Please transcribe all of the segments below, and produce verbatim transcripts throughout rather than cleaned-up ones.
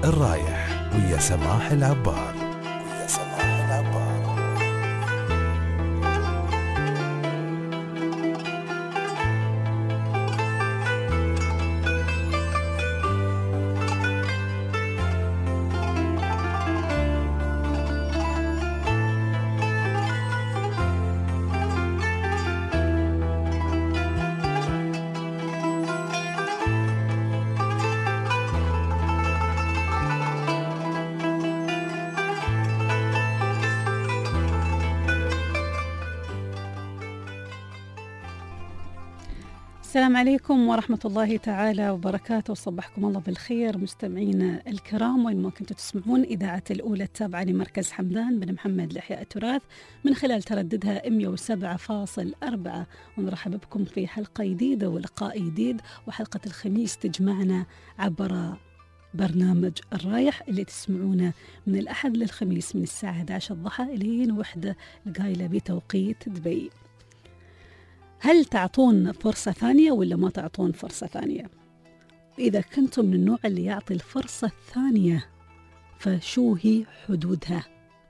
الرايح ويا سماح العبار ويا سماح العبار. السلام عليكم ورحمة الله تعالى وبركاته، وصبحكم الله بالخير مستمعينا الكرام وين ما كنتوا تسمعون إذاعة الأولى التابعة لمركز حمدان بن محمد لإحياء التراث من خلال ترددها مئة وسبعة فاصلة أربعة. ونرحب بكم في حلقة جديدة ولقاء جديد، وحلقة الخميس تجمعنا عبر برنامج الرايح اللي تسمعونه من الأحد للخميس من الساعة إحدى عشر الضحى إلين وحدة القايلة بتوقيت دبي. هل تعطون فرصة ثانية ولا ما تعطون فرصة ثانية؟ إذا كنتم من النوع اللي يعطي الفرصة الثانية فشو هي حدودها؟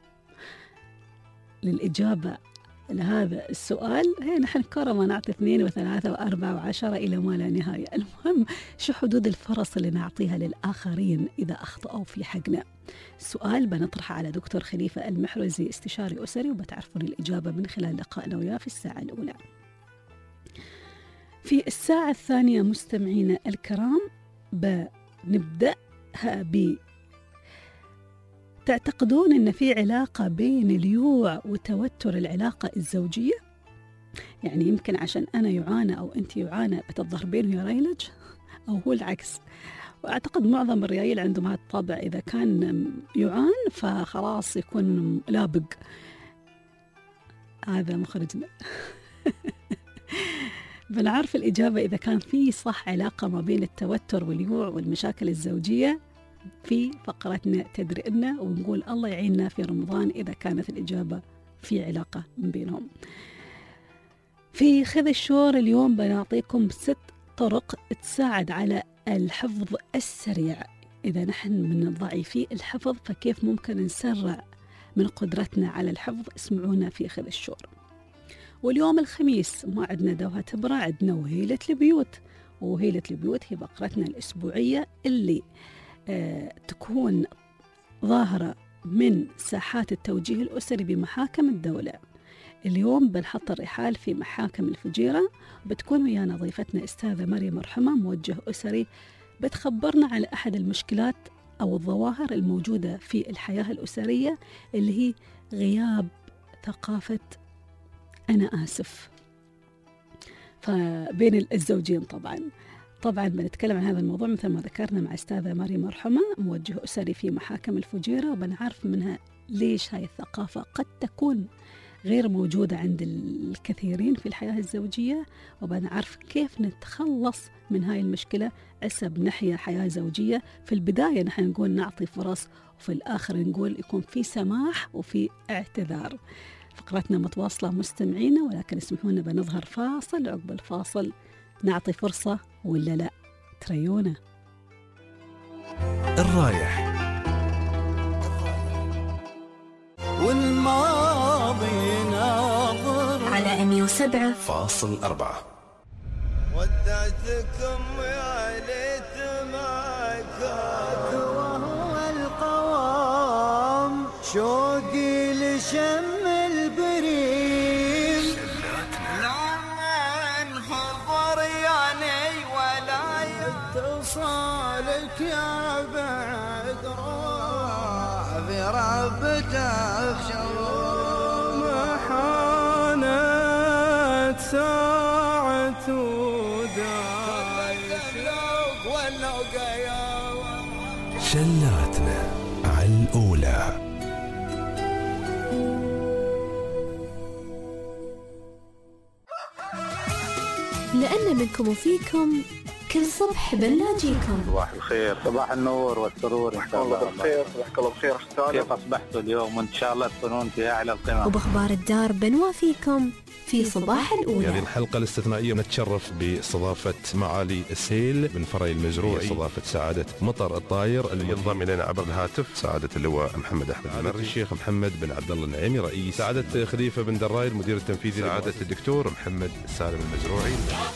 للإجابة لهذا السؤال هي نحن كرما نعطي اثنين وثلاثة وأربعة وعشرة إلى ما لا نهاية. المهم شو حدود الفرص اللي نعطيها للآخرين إذا أخطأوا في حقنا؟ السؤال بنطرحه على دكتور خليفة المحرزي استشاري أسري، وبتعرفون الإجابة من خلال لقائنا وياه في الساعة الأولى. في الساعة الثانية مستمعينا الكرام بنبدأها ب تعتقدون أن في علاقة بين اليوع وتوتر العلاقة الزوجية؟ يعني يمكن عشان أنا يعانى أو أنت يعانى بتتضربين ويا ريلج، أو هو العكس. وأعتقد معظم الرجال عندهم هذا الطبع، إذا كان يعان فخلاص يكون لابق. هذا مخرجنا. بنعرف الإجابة إذا كان في صح علاقة ما بين التوتر واليوع والمشاكل الزوجية في فقرتنا تدري إنا، ونقول الله يعيننا في رمضان إذا كانت الإجابة في علاقة من بينهم. في خذ الشور اليوم بنعطيكم ست طرق تساعد على الحفظ السريع. إذا نحن من ضعيفي الحفظ فكيف ممكن نسرع من قدرتنا على الحفظ؟ اسمعونا في خذ الشور. واليوم الخميس ما عندنا دوها تبرع، عندنا وهيلة البيوت. وهيلة البيوت هي فقرتنا الأسبوعية اللي آه تكون ظاهرة من ساحات التوجيه الأسري بمحاكم الدولة. اليوم بنحط الرحال في محاكم الفجيرة، وبتكون ويانا ضيفتنا أستاذة مريم مرحمة موجه أسري، بتخبرنا على أحد المشكلات أو الظواهر الموجودة في الحياة الأسرية اللي هي غياب ثقافة أنا آسف فبين الزوجين. طبعا طبعا بنتكلم عن هذا الموضوع مثل ما ذكرنا مع أستاذة مريم مرحمة موجه أسري في محاكم الفجيرة، وبنعرف منها ليش هاي الثقافة قد تكون غير موجودة عند الكثيرين في الحياة الزوجية، وبنعرف كيف نتخلص من هاي المشكلة عسى بنحيا حياة زوجية. في البداية نحن نقول نعطي فرص، وفي الآخر نقول يكون في سماح وفي اعتذار. فقرتنا متواصلة مستمعينا، ولكن اسمحونا بنظهر فاصل، عقب الفاصل نعطي فرصة ولا لا؟ تريونا. الرايح والماضي ناظر على مئة وسبعة فاصل أربعة. ودعتكم يا ليت ما كان وهو القوام شوقي لشم البريم لا انحضر يعني ولا يتصالك يا بعد روح بربته بشوم حانت ساعة ودايش شلاتنا على الأولى. لأن منكم وفيكم كل صبح بنلاقيكم. صباح الخير، صباح النور والسرور، صباح الله بالخير. صباحك الله بخير أخي. كيف أصبحتوا اليوم؟ وإن شاء الله تكونون في أعلى القمم. وبأخبار الدار بنوافيكم في صباح الأولى. هذه الحلقة الاستثنائية نتشرف باستضافة معالي السيل بن فري المزروعي، استضافة سعادة مطر الطاير اللي ينضم إلينا عبر الهاتف سعادة اللواء محمد أحمد المري، الشيخ محمد بن عبد الله النعيمي رئيس، سعادة خليفة بن دراي المدير التنفيذي، سعادة الدكتور محمد سالم المزروعي.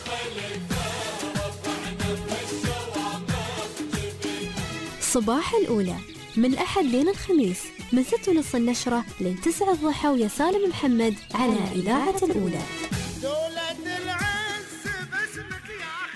صباح الأولى من الأحد لين الخميس من ستة ونص النشرة لين تسعة الضحى ويا سالم محمد على إذاعة الأولى. دولة العز باسمك يا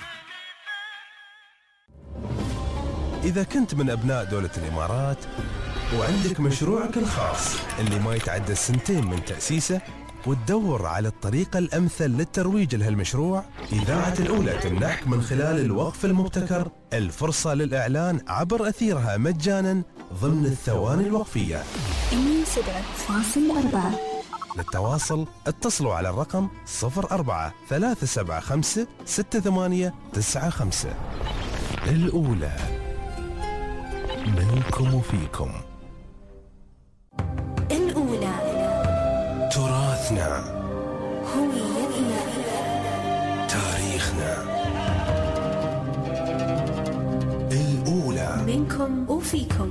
إذا كنت من أبناء دولة الإمارات وعندك مشروعك الخاص اللي ما يتعدى السنتين من تأسيسه وتدور على الطريقة الأمثل للترويج لهالمشروع، إذاعة الأولى تمنحك من خلال الوقف المبتكر الفرصة للإعلان عبر أثيرها مجانا ضمن الثواني الوقفية. مية وسبعة فاصلة أربعة. للتواصل اتصلوا على الرقم صفر أربعة ثلاثة سبعة خمسة ستة ثمانية تسعة خمسة. الأولى منكم وفيكم. الأولى تراثنا، هويتنا، تاريخنا. الأولى منكم وفيكم.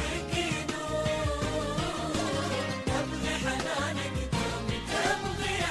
تبغي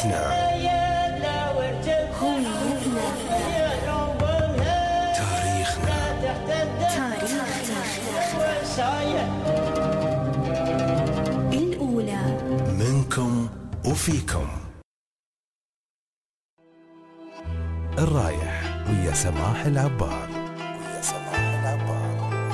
هويتنا. هويتنا. تاريخنا. تاريخنا. الأولى. منكم وفيكم. الرايح ويا سماح العبار. ويا سماح العبار.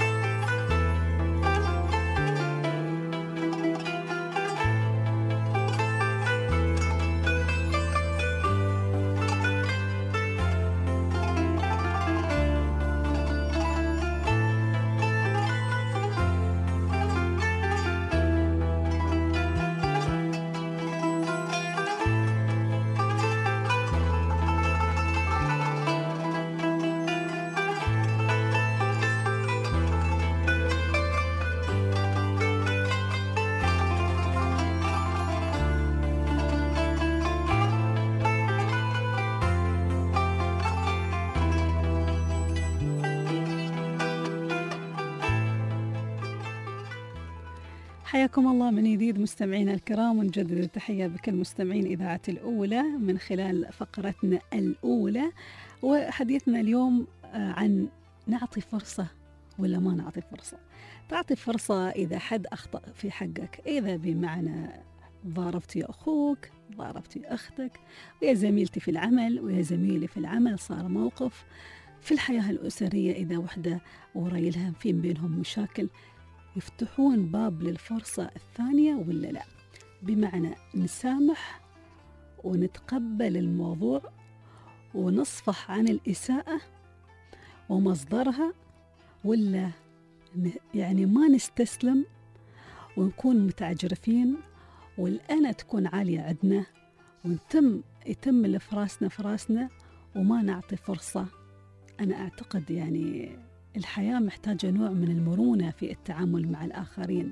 حياكم الله من جديد مستمعينا الكرام، ونجدد التحية بكل مستمعين إذاعة الأولى من خلال فقرتنا الأولى. وحديثنا اليوم عن نعطي فرصة ولا ما نعطي فرصة. تعطي فرصة إذا حد أخطأ في حقك، إذا بمعنى ضاربتي أخوك، ضاربتي أختك، ويا زميلتي في العمل ويا زميلي في العمل، صار موقف في الحياة الأسرية، إذا وحدة وريلها في بينهم مشاكل، يفتحون باب للفرصة الثانية ولا لا؟ بمعنى نسامح ونتقبل الموضوع ونصفح عن الإساءة ومصدرها، ولا يعني ما نستسلم ونكون متعجرفين والأنا تكون عالية عندنا ونتم يتم اللي في راسنا في راسنا وما نعطي فرصة. أنا أعتقد يعني الحياة محتاجة نوع من المرونة في التعامل مع الآخرين،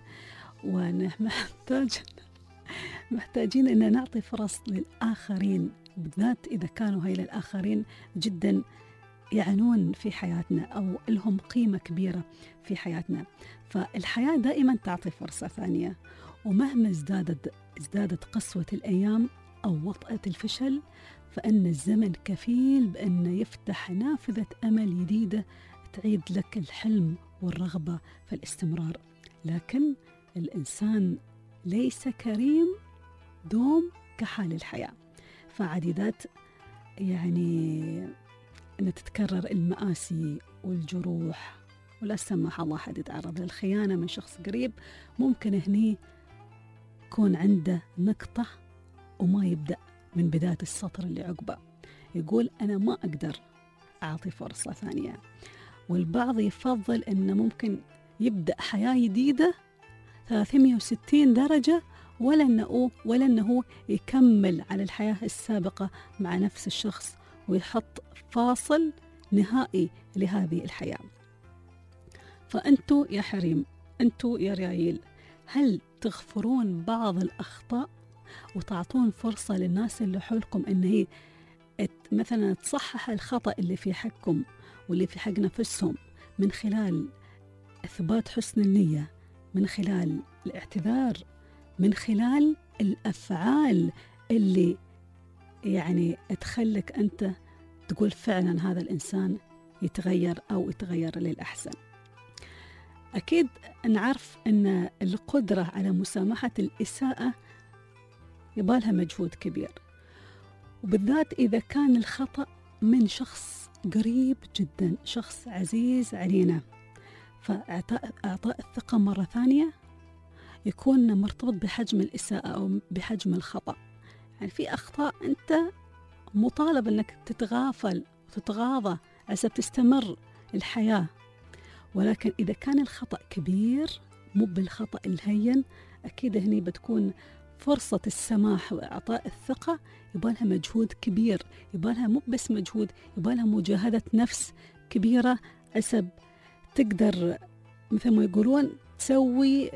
ونحتاج محتاجين أن نعطي فرص للآخرين، بالذات إذا كانوا هاي الآخرين جدا يعنون في حياتنا أو لهم قيمة كبيرة في حياتنا. فالحياة دائما تعطي فرصة ثانية، ومهما ازدادت ازدادت قسوة الأيام أو وطأة الفشل، فإن الزمن كفيل بأن يفتح نافذة أمل جديدة تعيد لك الحلم والرغبة في الاستمرار. لكن الإنسان ليس كريم دوم كحال الحياة، فعديدات يعني أن تتكرر المآسي والجروح، ولا سمح الله حد يتعرض للخيانة من شخص قريب، ممكن هني يكون عنده نقطة وما يبدأ من بداية السطر اللي عقبه، يقول أنا ما أقدر أعطي فرصة ثانية. والبعض يفضل أنه ممكن يبدأ حياة جديدة ثلاثمئة وستين درجة، ولا أنه ولا أنه يكمل على الحياة السابقة مع نفس الشخص ويحط فاصل نهائي لهذه الحياة. فأنتوا يا حريم، أنتوا يا ريايل، هل تغفرون بعض الأخطاء وتعطون فرصة للناس اللي حولكم أن هي مثلا تصحح الخطأ اللي في حقكم واللي في حق نفسهم، من خلال إثبات حسن النية، من خلال الاعتذار، من خلال الأفعال اللي يعني تخلك أنت تقول فعلا هذا الإنسان يتغير أو يتغير للأحسن. أكيد نعرف أن القدرة على مسامحة الإساءة يبالها مجهود كبير، وبالذات إذا كان الخطأ من شخص قريب جدا، شخص عزيز علينا. فإعطاء إعطاء الثقة مرة ثانية يكون مرتبط بحجم الإساءة أو بحجم الخطأ. يعني في أخطاء أنت مطالب أنك تتغافل وتتغاضى عشان تستمر الحياة، ولكن إذا كان الخطأ كبير مو بالخطأ الهين، أكيد هني بتكون فرصة السماح وإعطاء الثقة يبالها مجهود كبير، يبالها مو بس مجهود، يبالها مجاهدة نفس كبيرة عسب تقدر مثل ما يقولون تسوي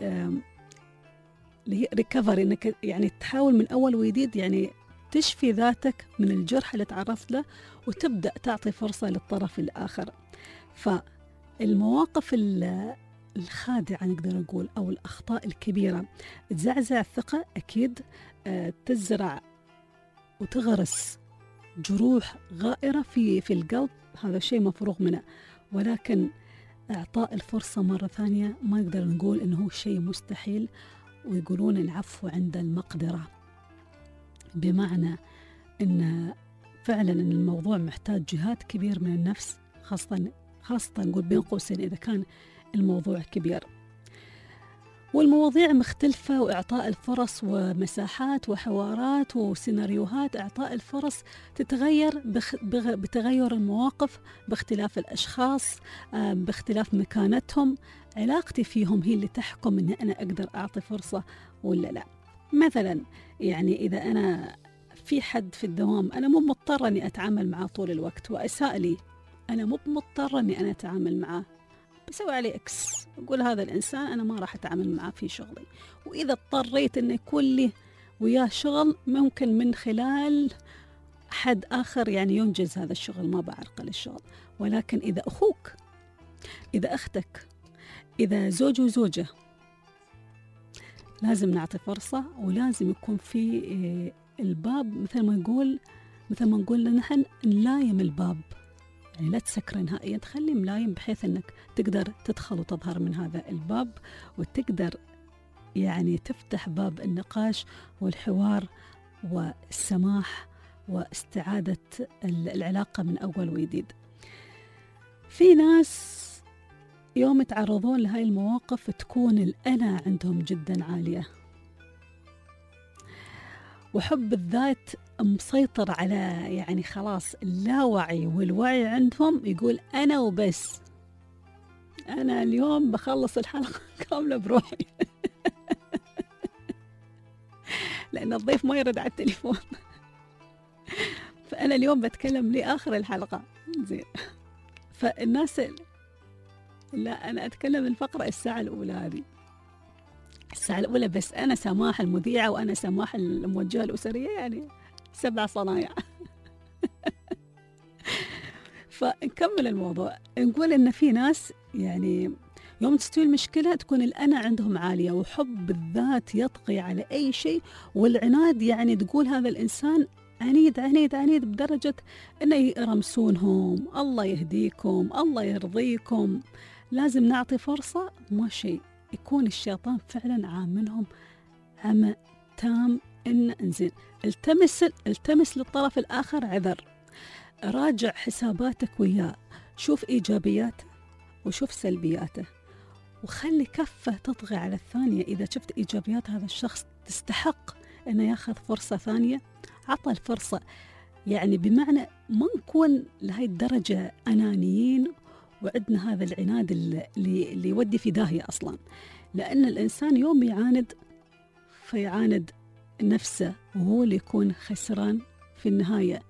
ريكفري، انك يعني تحاول من اول وجديد، يعني تشفي ذاتك من الجرح اللي تعرضت له وتبدأ تعطي فرصة للطرف الآخر. فالمواقف الخادعة نقدر نقول أو الأخطاء الكبيرة تزعزع الثقة، أكيد تزرع وتغرس جروح غائرة في في القلب، هذا شيء مفروغ منه. ولكن إعطاء الفرصة مرة ثانية ما نقدر نقول إنه هو شيء مستحيل، ويقولون العفو عند المقدرة، بمعنى إن فعلا إن الموضوع محتاج جهاد كبير من النفس، خاصة خاصة نقول بين قوسين إذا كان الموضوع كبير. والمواضيع مختلفة، وإعطاء الفرص ومساحات وحوارات وسيناريوهات إعطاء الفرص تتغير بخ... بغ... بتغير المواقف، باختلاف الأشخاص، باختلاف مكانتهم. علاقتي فيهم هي اللي تحكم إن أنا أقدر أعطي فرصة ولا لا. مثلا يعني إذا أنا في حد في الدوام أنا مو مضطرة أني أتعامل معه طول الوقت وأساء لي، أنا مو مضطرة أني أنا أتعامل معه، بسوي عليه إكس، أقول هذا الإنسان أنا ما راح أتعامل معه في شغلي. وإذا اضطريت أن يكون لي وياه شغل ممكن من خلال حد آخر يعني ينجز هذا الشغل، ما بعرقل الشغل. ولكن إذا أخوك، إذا أختك، إذا زوج وزوجة، لازم نعطي فرصة، ولازم يكون في الباب مثل ما نقول مثل ما نقول نحن نلايم الباب، يعني لا تسكره نهائيا، تخليه ملايم بحيث أنك تقدر تدخل وتظهر من هذا الباب، وتقدر يعني تفتح باب النقاش والحوار والسماح واستعادة العلاقة من أول وجديد. في ناس يوم يتعرضون لهاي المواقف تكون الأنا عندهم جدا عالية، وحب الذات مسيطر على يعني خلاص اللاوعي والوعي عندهم، يقول أنا وبس، أنا اليوم بخلص الحلقة كاملة بروحي لأن الضيف ما يرد على التليفون فأنا اليوم بتكلم لآخر الحلقة. زين، فالناس لا، أنا أتكلم الفقرة الساعة الأولى هذه، الساعة الأولى بس، أنا سماح المذيعة وأنا سماح الموجهة الأسرية، يعني سبع صنايع فنكمل الموضوع. نقول إن في ناس يعني يوم تستوي المشكلة تكون الأنا عندهم عالية، وحب الذات يطغي على أي شيء، والعناد يعني تقول هذا الإنسان عنيد عنيد عنيد بدرجة إنه يرمسونهم، الله يهديكم، الله يرضيكم. لازم نعطي فرصة، ما شيء يكون الشيطان فعلا عامنهم عمى تام. إن انزين التمس التمس للطرف الآخر عذر، راجع حساباتك وياه، شوف إيجابياته وشوف سلبياته، وخلي كفة تطغي على الثانية. إذا شفت إيجابيات هذا الشخص تستحق أنه ياخذ فرصة ثانية، عطى الفرصة. يعني بمعنى ما نكون لهي الدرجة أنانيين وعندنا هذا العناد اللي, اللي يودي في داهية أصلا، لأن الإنسان يوم يعاند فيعاند نفسه، وهو اللي يكون خسران في النهاية.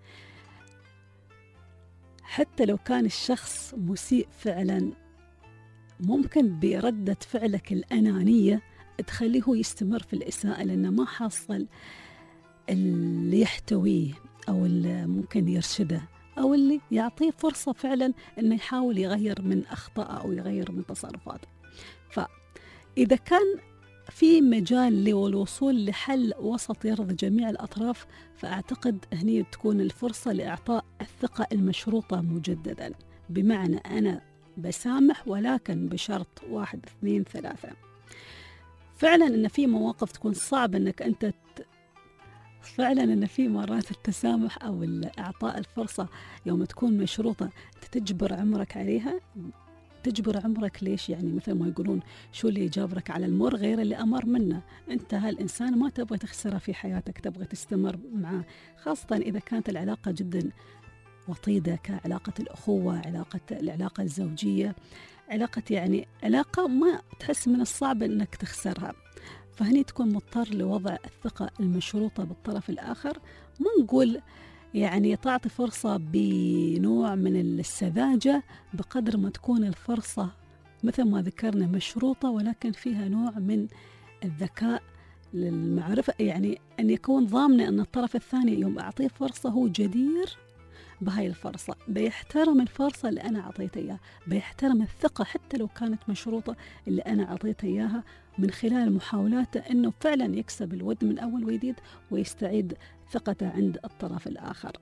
حتى لو كان الشخص مسيء فعلا، ممكن بردة فعلك الأنانية تخليه يستمر في الإساءة، لأنه ما حصل اللي يحتويه أو اللي ممكن يرشده أو اللي يعطيه فرصة فعلا أنه يحاول يغير من أخطاءه أو يغير من تصرفاته. فإذا كان في مجال للوصول لحل وسط يرضي جميع الأطراف، فأعتقد هني تكون الفرصة لإعطاء الثقة المشروطة مجددا، بمعنى أنا بسامح ولكن بشرط واحد اثنين ثلاثة. فعلا أن في مواقف تكون صعب أنك أنت ت... فعلا أن في مرات التسامح أو إعطاء الفرصة يوم تكون مشروطة أنت تجبر عمرك عليها. تجبر عمرك ليش؟ يعني مثل ما يقولون شو اللي جابرك على المر غير اللي أمر منه. أنت هالإنسان ما تبغى تخسره في حياتك، تبغى تستمر معه، خاصة إذا كانت العلاقة جدا وطيدة كعلاقة الأخوة، علاقة العلاقة الزوجية، علاقة يعني علاقة ما تحس من الصعب أنك تخسرها. فهني تكون مضطر لوضع الثقة المشروطة بالطرف الآخر. ما نقول يعني تعطي فرصة بنوع من السذاجة، بقدر ما تكون الفرصة مثل ما ذكرنا مشروطة، ولكن فيها نوع من الذكاء للمعرفة، يعني أن يكون ضامنة أن الطرف الثاني يوم أعطيه فرصة هو جدير بهاي الفرصة، بيحترم الفرصة اللي أنا أعطيته إياها، بيحترم الثقة حتى لو كانت مشروطة اللي أنا أعطيته إياها، من خلال محاولاته أنه فعلا يكسب الود من أول وجديد ويستعيد ثقته عند الطرف الآخر.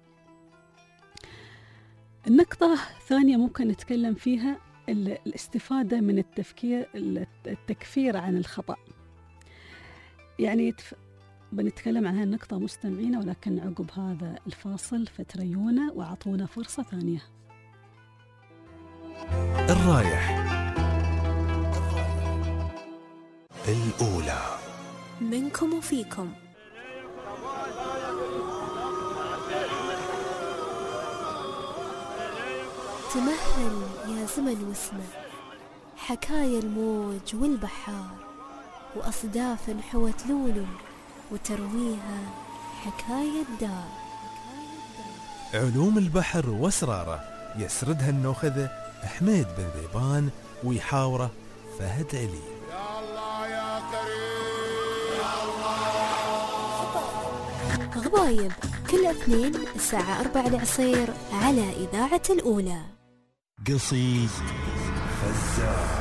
النقطة الثانية ممكن نتكلم فيها الاستفادة من التفكير التكفير عن الخطأ. يعني بنتكلم عن هالنقطة مستمعينا، ولكن عقب هذا الفاصل فتريونا وعطونا فرصة ثانية. الرايح الأولى منكم وفيكم. تمهل يا زمن واسمه، حكايا الموج والبحار، وأصداف حوت لولو، وترويها حكاية دار. علوم البحر واسراره يسردها النوخذة حميد بن ذيبان، ويحاوره فهد علي. يا الله يا كريم يا الله. غضايب كل اثنين الساعة أربعة العصير على إذاعة الأولى. قصيد فزاع.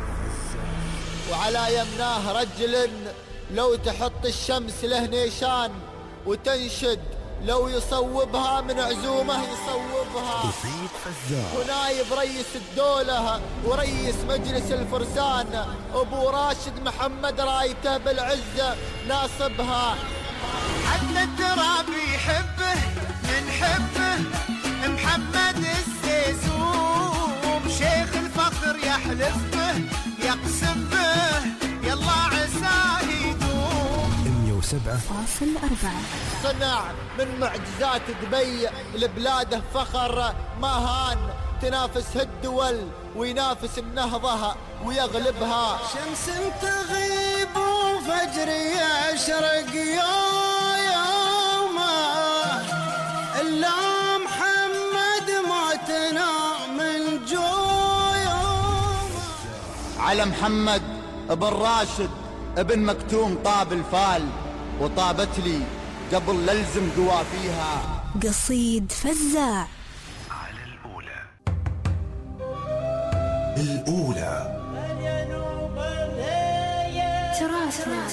وعلى يمناه رجل لو تحط الشمس له نيشان، وتنشد لو يصوبها من عزومه يصوبها. قصيد فزاع. ونايب رئيس الدولة ورئيس مجلس الفرسان أبو راشد محمد رايته بالعزة ناصبها. حتى التراب يحبه من حبه محمد السيسوم، شيخ الفخر يحلف به يقسم به يلا عساه يدوم. مية وسبعة فاصل أربعة. صنع من معجزات دبي لبلاده فخر، ما هان تنافس الدول وينافس النهضة ويغلبها. شمس تغيب وفجر يشرق يومه، إلا محمد معتنا من جويومه. على محمد ابن راشد ابن مكتوم طاب الفال، وطابت لي قبل للزم قوافيها. قصيد فزاع. على الأولى. الأولى تراثنا،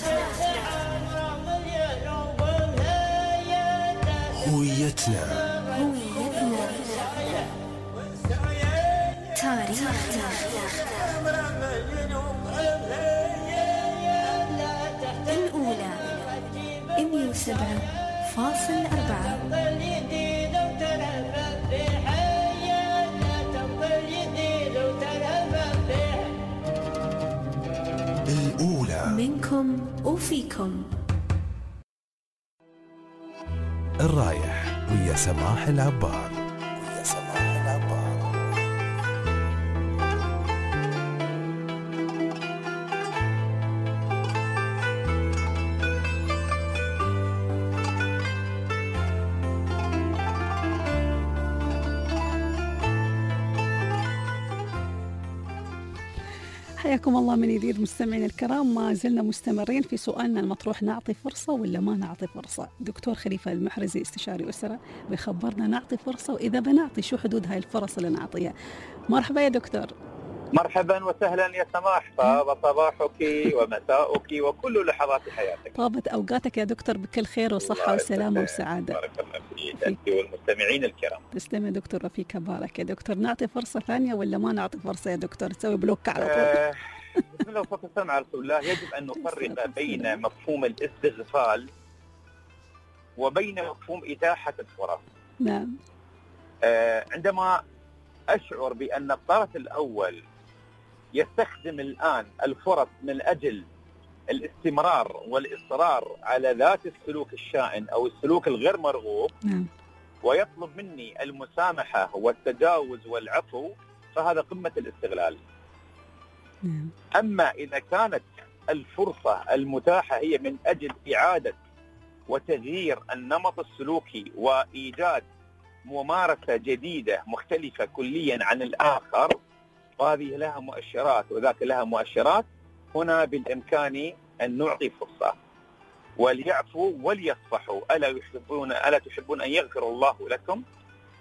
هويتنا، هويتنا، تاريخنا. الأولى مية وسبعة فاصل أربعة. الأولى منكم وفيكم. الرايح ويا سماح العبار. ويا سماح العبار. حياكم الله من جديد مستمعين الكرام، ما زلنا مستمرين في سؤالنا المطروح، نعطي فرصة ولا ما نعطي فرصة؟ دكتور خليفة المحرزي استشاري أسرة بيخبرنا نعطي فرصة، وإذا بنعطي شو حدود هاي الفرص اللي نعطيها. مرحبا يا دكتور. مرحبا وسهلا يا سماح، طاب صباحك ومساؤك وكل لحظات حياتك. طابت أوقاتك يا دكتور بكل خير وصحة وسلامة وسعادة. بارك الله فيك أنت والمستمعين الكرام. تسلم يا دكتور وفيك بارك. يا دكتور نعطي فرصة ثانية ولا ما نعطي فرصة يا دكتور؟ تسوي بلوك على طول. آه بسم الله والصلاة والسلام على رسول الله. يجب أن نفرق بين مفهوم الاستغفال وبين مفهوم إتاحة الفرص. نعم. آه عندما أشعر بأن الطرف الأول يستخدم الآن الفرص من أجل الاستمرار والإصرار على ذات السلوك الشائن أو السلوك الغير مرغوب، نعم. ويطلب مني المسامحة والتجاوز والعفو، فهذا قمة الاستغلال. نعم. أما إذا كانت الفرصة المتاحة هي من أجل إعادة وتغيير النمط السلوكي وإيجاد ممارسة جديدة مختلفة كليا عن الآخر، وهذه لها مؤشرات وذاك لها مؤشرات، هنا بالإمكان أن نعطي فرصة. وليعفوا وليصفحوا، ألا يحبون ألا تحبون أن يغفر الله لكم؟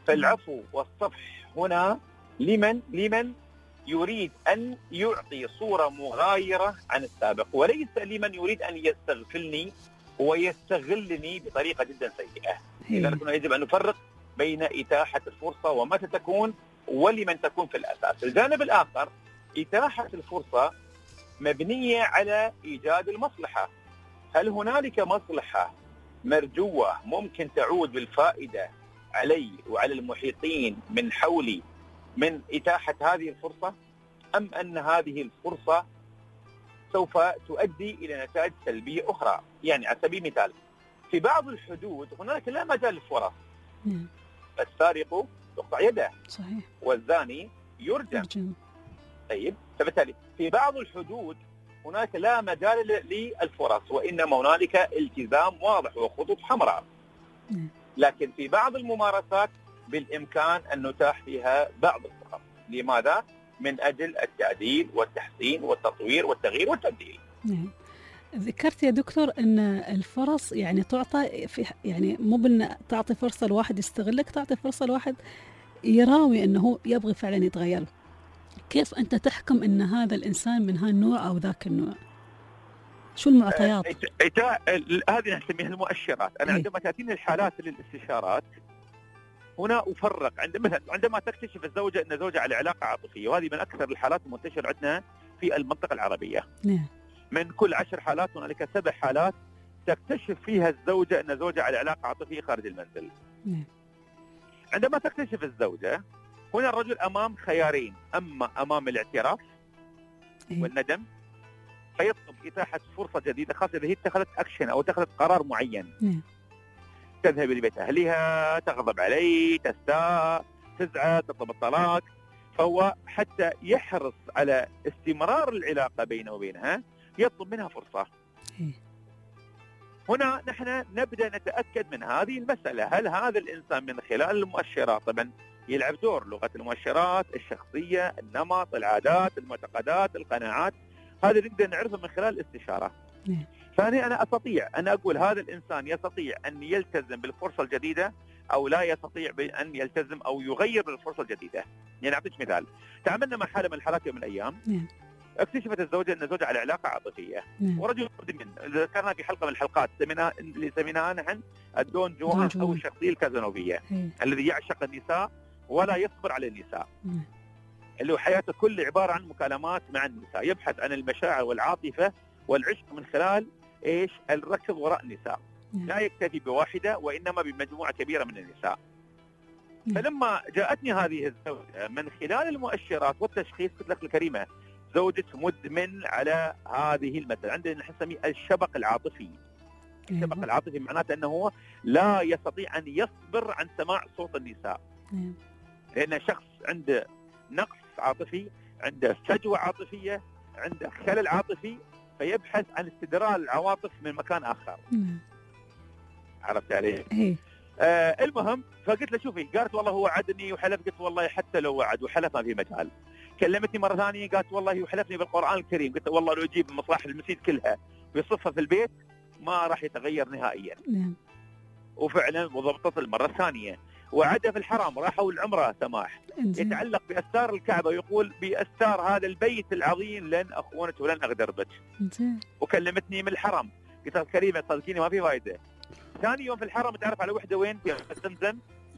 فالعفو والصفح هنا لمن لمن يريد أن يعطي صورة مغايرة عن السابق، وليس لمن يريد أن يستغفلني ويستغلني بطريقة جدا سيئة. لذلك يجب أن نفرق بين إتاحة الفرصة ومتى تكون ولمن تكون في الأساس. الجانب الآخر إتاحة الفرصة مبنية على إيجاد المصلحة. هل هنالك مصلحة مرجوة ممكن تعود بالفائدة علي وعلى المحيطين من حولي من إتاحة هذه الفرصة، أم أن هذه الفرصة سوف تؤدي إلى نتائج سلبية أخرى؟ يعني على سبيل المثال في بعض الحدود هناك لا مجال للفرص. السارق يقطع يده، صحيح، والزاني يرجم. طيب، فبالتالي في بعض الحدود هناك لا مجال للفرص، وإنما هنالك التزام واضح وخطوط حمراء. لكن في بعض الممارسات بالإمكان أن نتاح فيها بعض الفرص. لماذا؟ من أجل التعديل والتحسين والتطوير والتغيير والتبديل. نعم. ذكرت يا دكتور أن الفرص يعني تعطى في يعني مو بأن تعطي فرصة لواحد يستغلك، تعطي فرصة لواحد يراوي أنه يبغي فعلا يتغير. كيف أنت تحكم أن هذا الإنسان من هالنوع أو ذاك النوع؟ شو المعطيات؟ هذه نسميها المؤشرات. أنا عندما تأتيني الحالات للاستشارات هنا أفرق. عندما عندما تكتشف الزوجة أن زوجها على علاقة عاطفية، وهذه من أكثر الحالات المنتشرة عندنا في المنطقة العربية. نعم. من كل عشر حالات هنالك سبع حالات تكتشف فيها الزوجة أن زوجها على علاقة عاطفية خارج المنزل. نعم. عندما تكتشف الزوجة هنا الرجل أمام خيارين، أما أمام الاعتراف والندم فيطلب إتاحة فرصة جديدة، خاصة إذا هي اتخذت أكشن أو اتخذت قرار معين. نعم. تذهب لبيت أهلها، تغضب عليه، تستاء، تزعل، تطلب الطلاق. فهو حتى يحرص على استمرار العلاقة بينه وبينها يطلب منها فرصة. هنا نحن نبدأ نتأكد من هذه المسألة، هل هذا الإنسان من خلال المؤشرات، طبعا يلعب دور لغة المؤشرات، الشخصية، النمط، العادات، المعتقدات، القناعات، هذا نقدر نعرفه من خلال الاستشارة. فأنا أنا أستطيع أن أقول هذا الإنسان يستطيع أن يلتزم بالفرصة الجديدة أو لا يستطيع أن يلتزم أو يغير بالفرصة الجديدة. يعني أعطيك مثال، تعاملنا مع حالة من الحالات يوم من الأيام. نعم. اكتشفت الزوجة أن زوجها على علاقة عاطفية. نعم. ورجل مدمن، ذكرنا في حلقة من الحلقات سميناها اللي سميناها نحن الدون جوان أو الشخصية الكازانوفية، الذي يعشق النساء ولا يصبر على النساء. نعم. اللي هو حياته كله عبارة عن مكالمات مع النساء، يبحث عن المشاعر والعاطفة والعشق من خلال إيش؟ الركض وراء النساء. نعم. لا يكتفي بواحدة وإنما بمجموعة كبيرة من النساء. نعم. فلما جاءتني هذه الزوجة من خلال المؤشرات والتشخيص، قلت لك الكريمة زوجة مدمن على هذه المسألة، عندنا نحن نسميه الشبق العاطفي. الشبق نعم. العاطفي معناته أنه لا يستطيع أن يصبر عن سماع صوت النساء. نعم. لأن شخص عنده نقص عاطفي، عنده فجوة عاطفية، عنده خلل عاطفي، فيبحث عن استدلال العواطف من مكان آخر. مم. عرفت عليه؟ إيه. آه المهم فقلت له شوفي، قالت والله هو وعدني وحلف. قلت والله حتى لو وعد وحلف ما في مجال. كلمتني مرة ثانية قالت والله وحلفني بالقرآن الكريم. قلت والله لو يجيب مصاحف المسجد كلها ويصفها في البيت ما راح يتغير نهائيا. نعم. وفعلا وضبطت المرة الثانية. وعدها في الحرام، راحوا العمرة سماح، يتعلق بأستار الكعبة، يقول بأستار هذا البيت العظيم لن أخونك ولن أغدر بك. وكلمتني من الحرم، قلت لها كريمة صدقيني ما في فايدة. ثاني يوم في الحرم تعرف على وحدة وين؟ في زمزم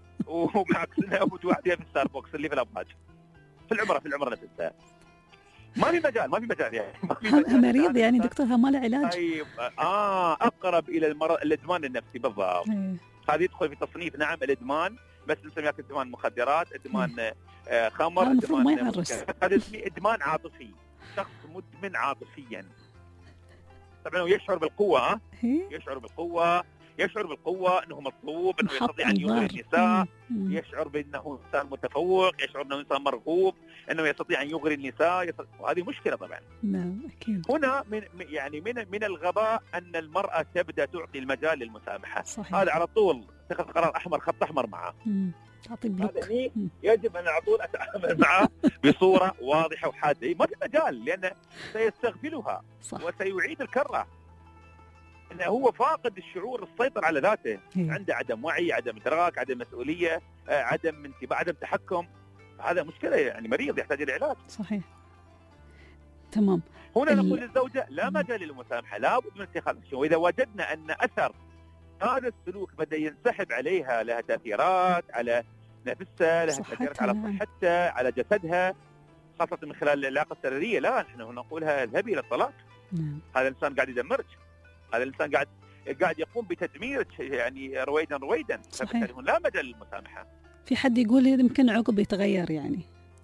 ومعكسنا وتوحدها في ستاربكس اللي في الأبراج. في العمرة في العمرة نفسها. ما في مجال ما في مجال يعني. هم مريض يعني دكتور، ما له علاج. طيب اه اقرب الى المرض الادمان النفسي بالضبط. هذا يدخل في تصنيف نعم الادمان، بس نسميه ادمان مخدرات، ادمان آه خمر، ادمان هذا اسمه ادمان عاطفي. شخص مدمن عاطفيا. طبعا هو يشعر بالقوه، ها يشعر بالقوه يشعر بالقوة، أنه مطلوب، أنه يستطيع أن يغري النساء، يشعر بأنه إنسان متفوق، يشعر أنه إنسان مرغوب، أنه يستطيع أن يغري النساء. يستطيع... وهذه مشكلة طبعا. نعم أكيد. هنا من يعني من من الغباء أن المرأة تبدأ تعطي المجال للمسامحة. صحيح. هذا على طول تاخذ قرار أحمر، خط أحمر معه. تعطي بلوك. يجب أن على طول أتعامل معه بصورة واضحة وحادة، ما في مجال، لأنه سيستغفلها. صح. وسيعيد الكرة. انه هو فاقد الشعور السيطر على ذاته، هي. عنده عدم وعي، عدم ادراك، عدم مسؤوليه، عدم انتباه، عدم تحكم. هذا مشكله، يعني مريض يحتاج الى علاج. صحيح. تمام. هنا ال... نقول للزوجه لا مجال للمسامحه، لابد من اتخاذ شيء. واذا وجدنا ان اثر هذا السلوك بدا ينسحب عليها، لها تاثيرات على نفسها، لها تاثيرات على صحتها، على جسدها، خاصه من خلال العلاقه السريريه، لا نحن هنا نقولها اذهبي الى الطلاق. نعم. هذا الانسان قاعد يدمرك، هذا الانسان قاعد قاعد يقوم بتدميرك يعني رويدا رويدا. فبالتالي لا مجال للمسامحه. في حد يقول يمكن عقب يتغير يعني.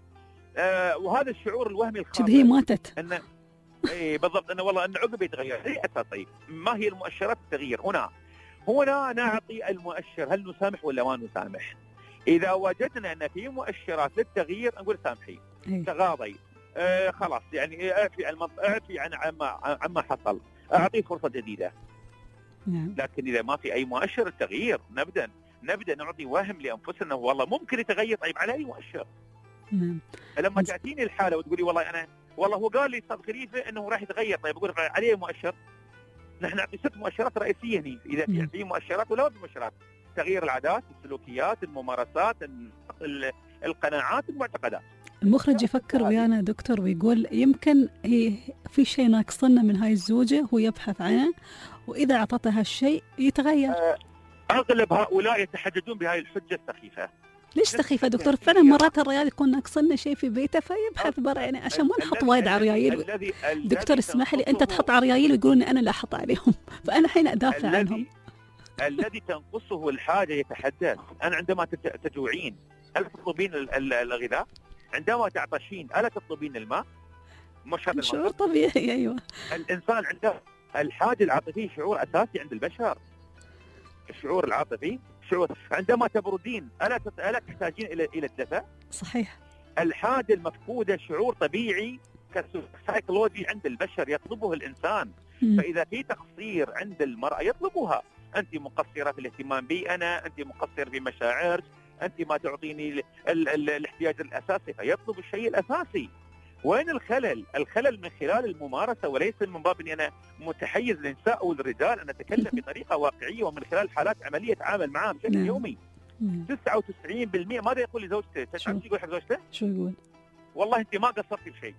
آه وهذا الشعور الوهمي الخاطئ. شبه هي ماتت. انه اي بالضبط، انه والله انه عقب يتغير. هي طيب ما هي المؤشرات التغيير؟ هنا هنا نعطي المؤشر، هل نسامح ولا ما نسامح؟ اذا وجدنا ان في مؤشرات للتغيير نقول سامحي، تغاضي، آه خلاص يعني اعفي عن اعفي عن عما عما حصل، اعطيه فرصه جديده. نعم. لكن اذا ما في اي مؤشر التغيير نبدا نبدا نعطي وهم لانفسنا والله ممكن يتغير. طيب على اي مؤشر؟ نعم. لما تعطيني الحاله وتقولي والله انا والله هو قال لي استاذ خليفه انه راح يتغير، طيب اقول عليه مؤشر. نحن نعطي ست مؤشرات رئيسيه هنا، اذا في في مؤشرات ولا في مؤشرات، تغيير العادات، السلوكيات، الممارسات، القناعات، المعتقدات. المخرج يفكر ويانا دكتور ويقول يمكن هي في شيء ناقصنا من هاي الزوجه، هو يبحث عنه، واذا اعطتها الشيء يتغير. اغلب هؤلاء يتحججون بهاي الحجه السخيفه. ليش سخيفه دكتور؟ فعلا مرات الرجال يكون ناقصنا شيء في بيته فيبحث برا، يعني عشان ما نحط وايد على ريايل. دكتور اسمح لي، انت تحط على ريايل ويقولون انا لا احط عليهم، فانا حين ادافع عنهم. الذي تنقصه الحاجه يتحدث. انا عندما تجوعين الا تطلبين الغذاء؟ عندما تعطشين الا تطلبين الماء؟ مش هذا شعور طبيعي. ايوه، الانسان عنده الحاجه العاطفيه شعور اساسي عند البشر. الشعور العاطفي شعور. عندما تبردين الا الا تحتاجين الى الى الدفء؟ صحيح. الحاجه المفقوده شعور طبيعي كسايكولوجي عند البشر يطلبه الانسان. م. فاذا في تقصير عند المراه يطلبها. انت مقصره في الاهتمام بي، انا انت مقصر في مشاعرك، انت ما تعطيني ال ال ال الاحتياج الاساسي، فيطلب الشيء الاساسي. وين الخلل؟ الخلل من خلال الممارسه، وليس من باب اني انا متحيز للنساء او الرجال. انا اتكلم بطريقه واقعيه ومن خلال حالات عمليه اتعامل معها بشكل نعم. يومي. نعم. تسعة وتسعين بالمئة ماذا يقول لزوجته؟ تعرف يقول حق زوجته؟ شو يقول؟ والله انت ما قصرتي بشيء.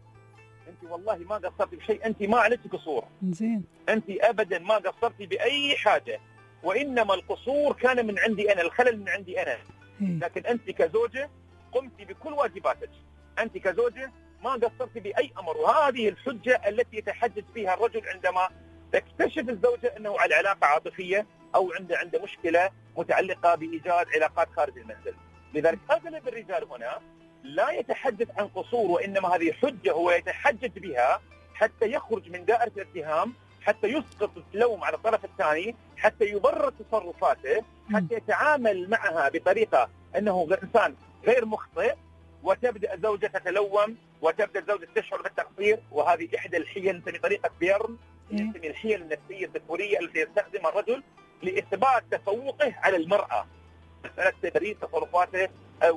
انت والله ما قصرتي بشيء، انت ما عليك قصور. زين. انت ابدا ما قصرتي باي حاجه، وانما القصور كان من عندي انا، الخلل من عندي انا. لكن انت كزوجه قمتي بكل واجباتك. انت كزوجه ما قصرتي باي امر، وهذه الحجه التي يتحجج فيها الرجل عندما تكتشف الزوجه انه على علاقه عاطفيه او عنده عنده مشكله متعلقه بايجاد علاقات خارج المنزل. لذلك اغلب الرجال هنا لا يتحدث عن قصور، وانما هذه حجه هو يتحجج بها حتى يخرج من دائره الاتهام، حتى يسقط اللوم على الطرف الثاني، حتى يبرر تصرفاته، حتى يتعامل معها بطريقه انه انسان غير مخطئ، وتبدا الزوجه تتلوم وتبدا الزوجه تشعر بالتقصير. وهذه احدى الحيل نسمي طريقه بيرن، نسمي الحيل النفسيه الذكوريه التي يستخدمها الرجل لاثبات تفوقه على المراه، مساله تبرير تصرفاته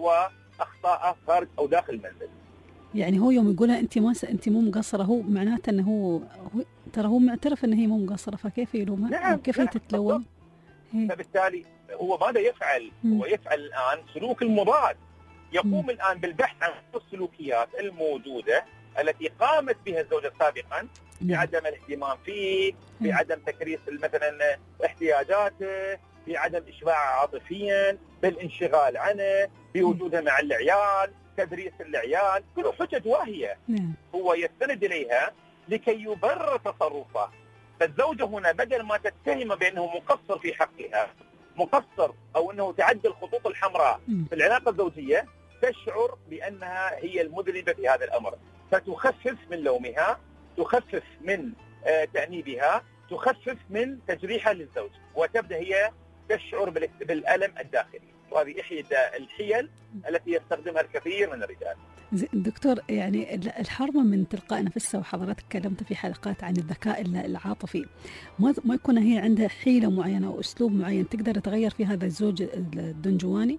واخطائه خارج او داخل المنزل. يعني هو يوم يقولها انت ما س... انت مو مقصره، هو معناته انه هو, هو ترى هو معترف ان هي مو مقصره، فكيف يلومها؟ نعم كيف نعم تتلوم؟ فبالتالي هو ماذا يفعل؟ م. هو يفعل الان سلوك المضاد. يقوم م. الان بالبحث عن السلوكيات الموجوده التي قامت بها الزوجه سابقا، بعدم الاهتمام فيه، بعدم تكريس مثلا احتياجاته، بعدم اشباعه عاطفيا، بالانشغال عنه، بوجودها مع العيال، تدريس العيال، كل حجج واهيه. م. هو يستند اليها لكي يبرر تصرفه. فالزوجه هنا بدل ما تتهم بانه مقصر في حقها، مقصر او انه تعدى الخطوط الحمراء م. في العلاقه الزوجيه، تشعر بانها هي المذنبه في هذا الامر، فتخفف من لومها، تخفف من آه تأنيبها، تخفف من تجريحها للزوج، وتبدا هي تشعر بالالم الداخلي. وهذه احدى الحيل التي يستخدمها الكثير من الرجال. دكتور، يعني الحرمة من تلقاء نفسها، وحضرتك تكلمت في حلقات عن الذكاء العاطفي، ما يكون هي عندها حيلة معينة أو أسلوب معين تقدر تغير في هذا الزوج الدنجواني؟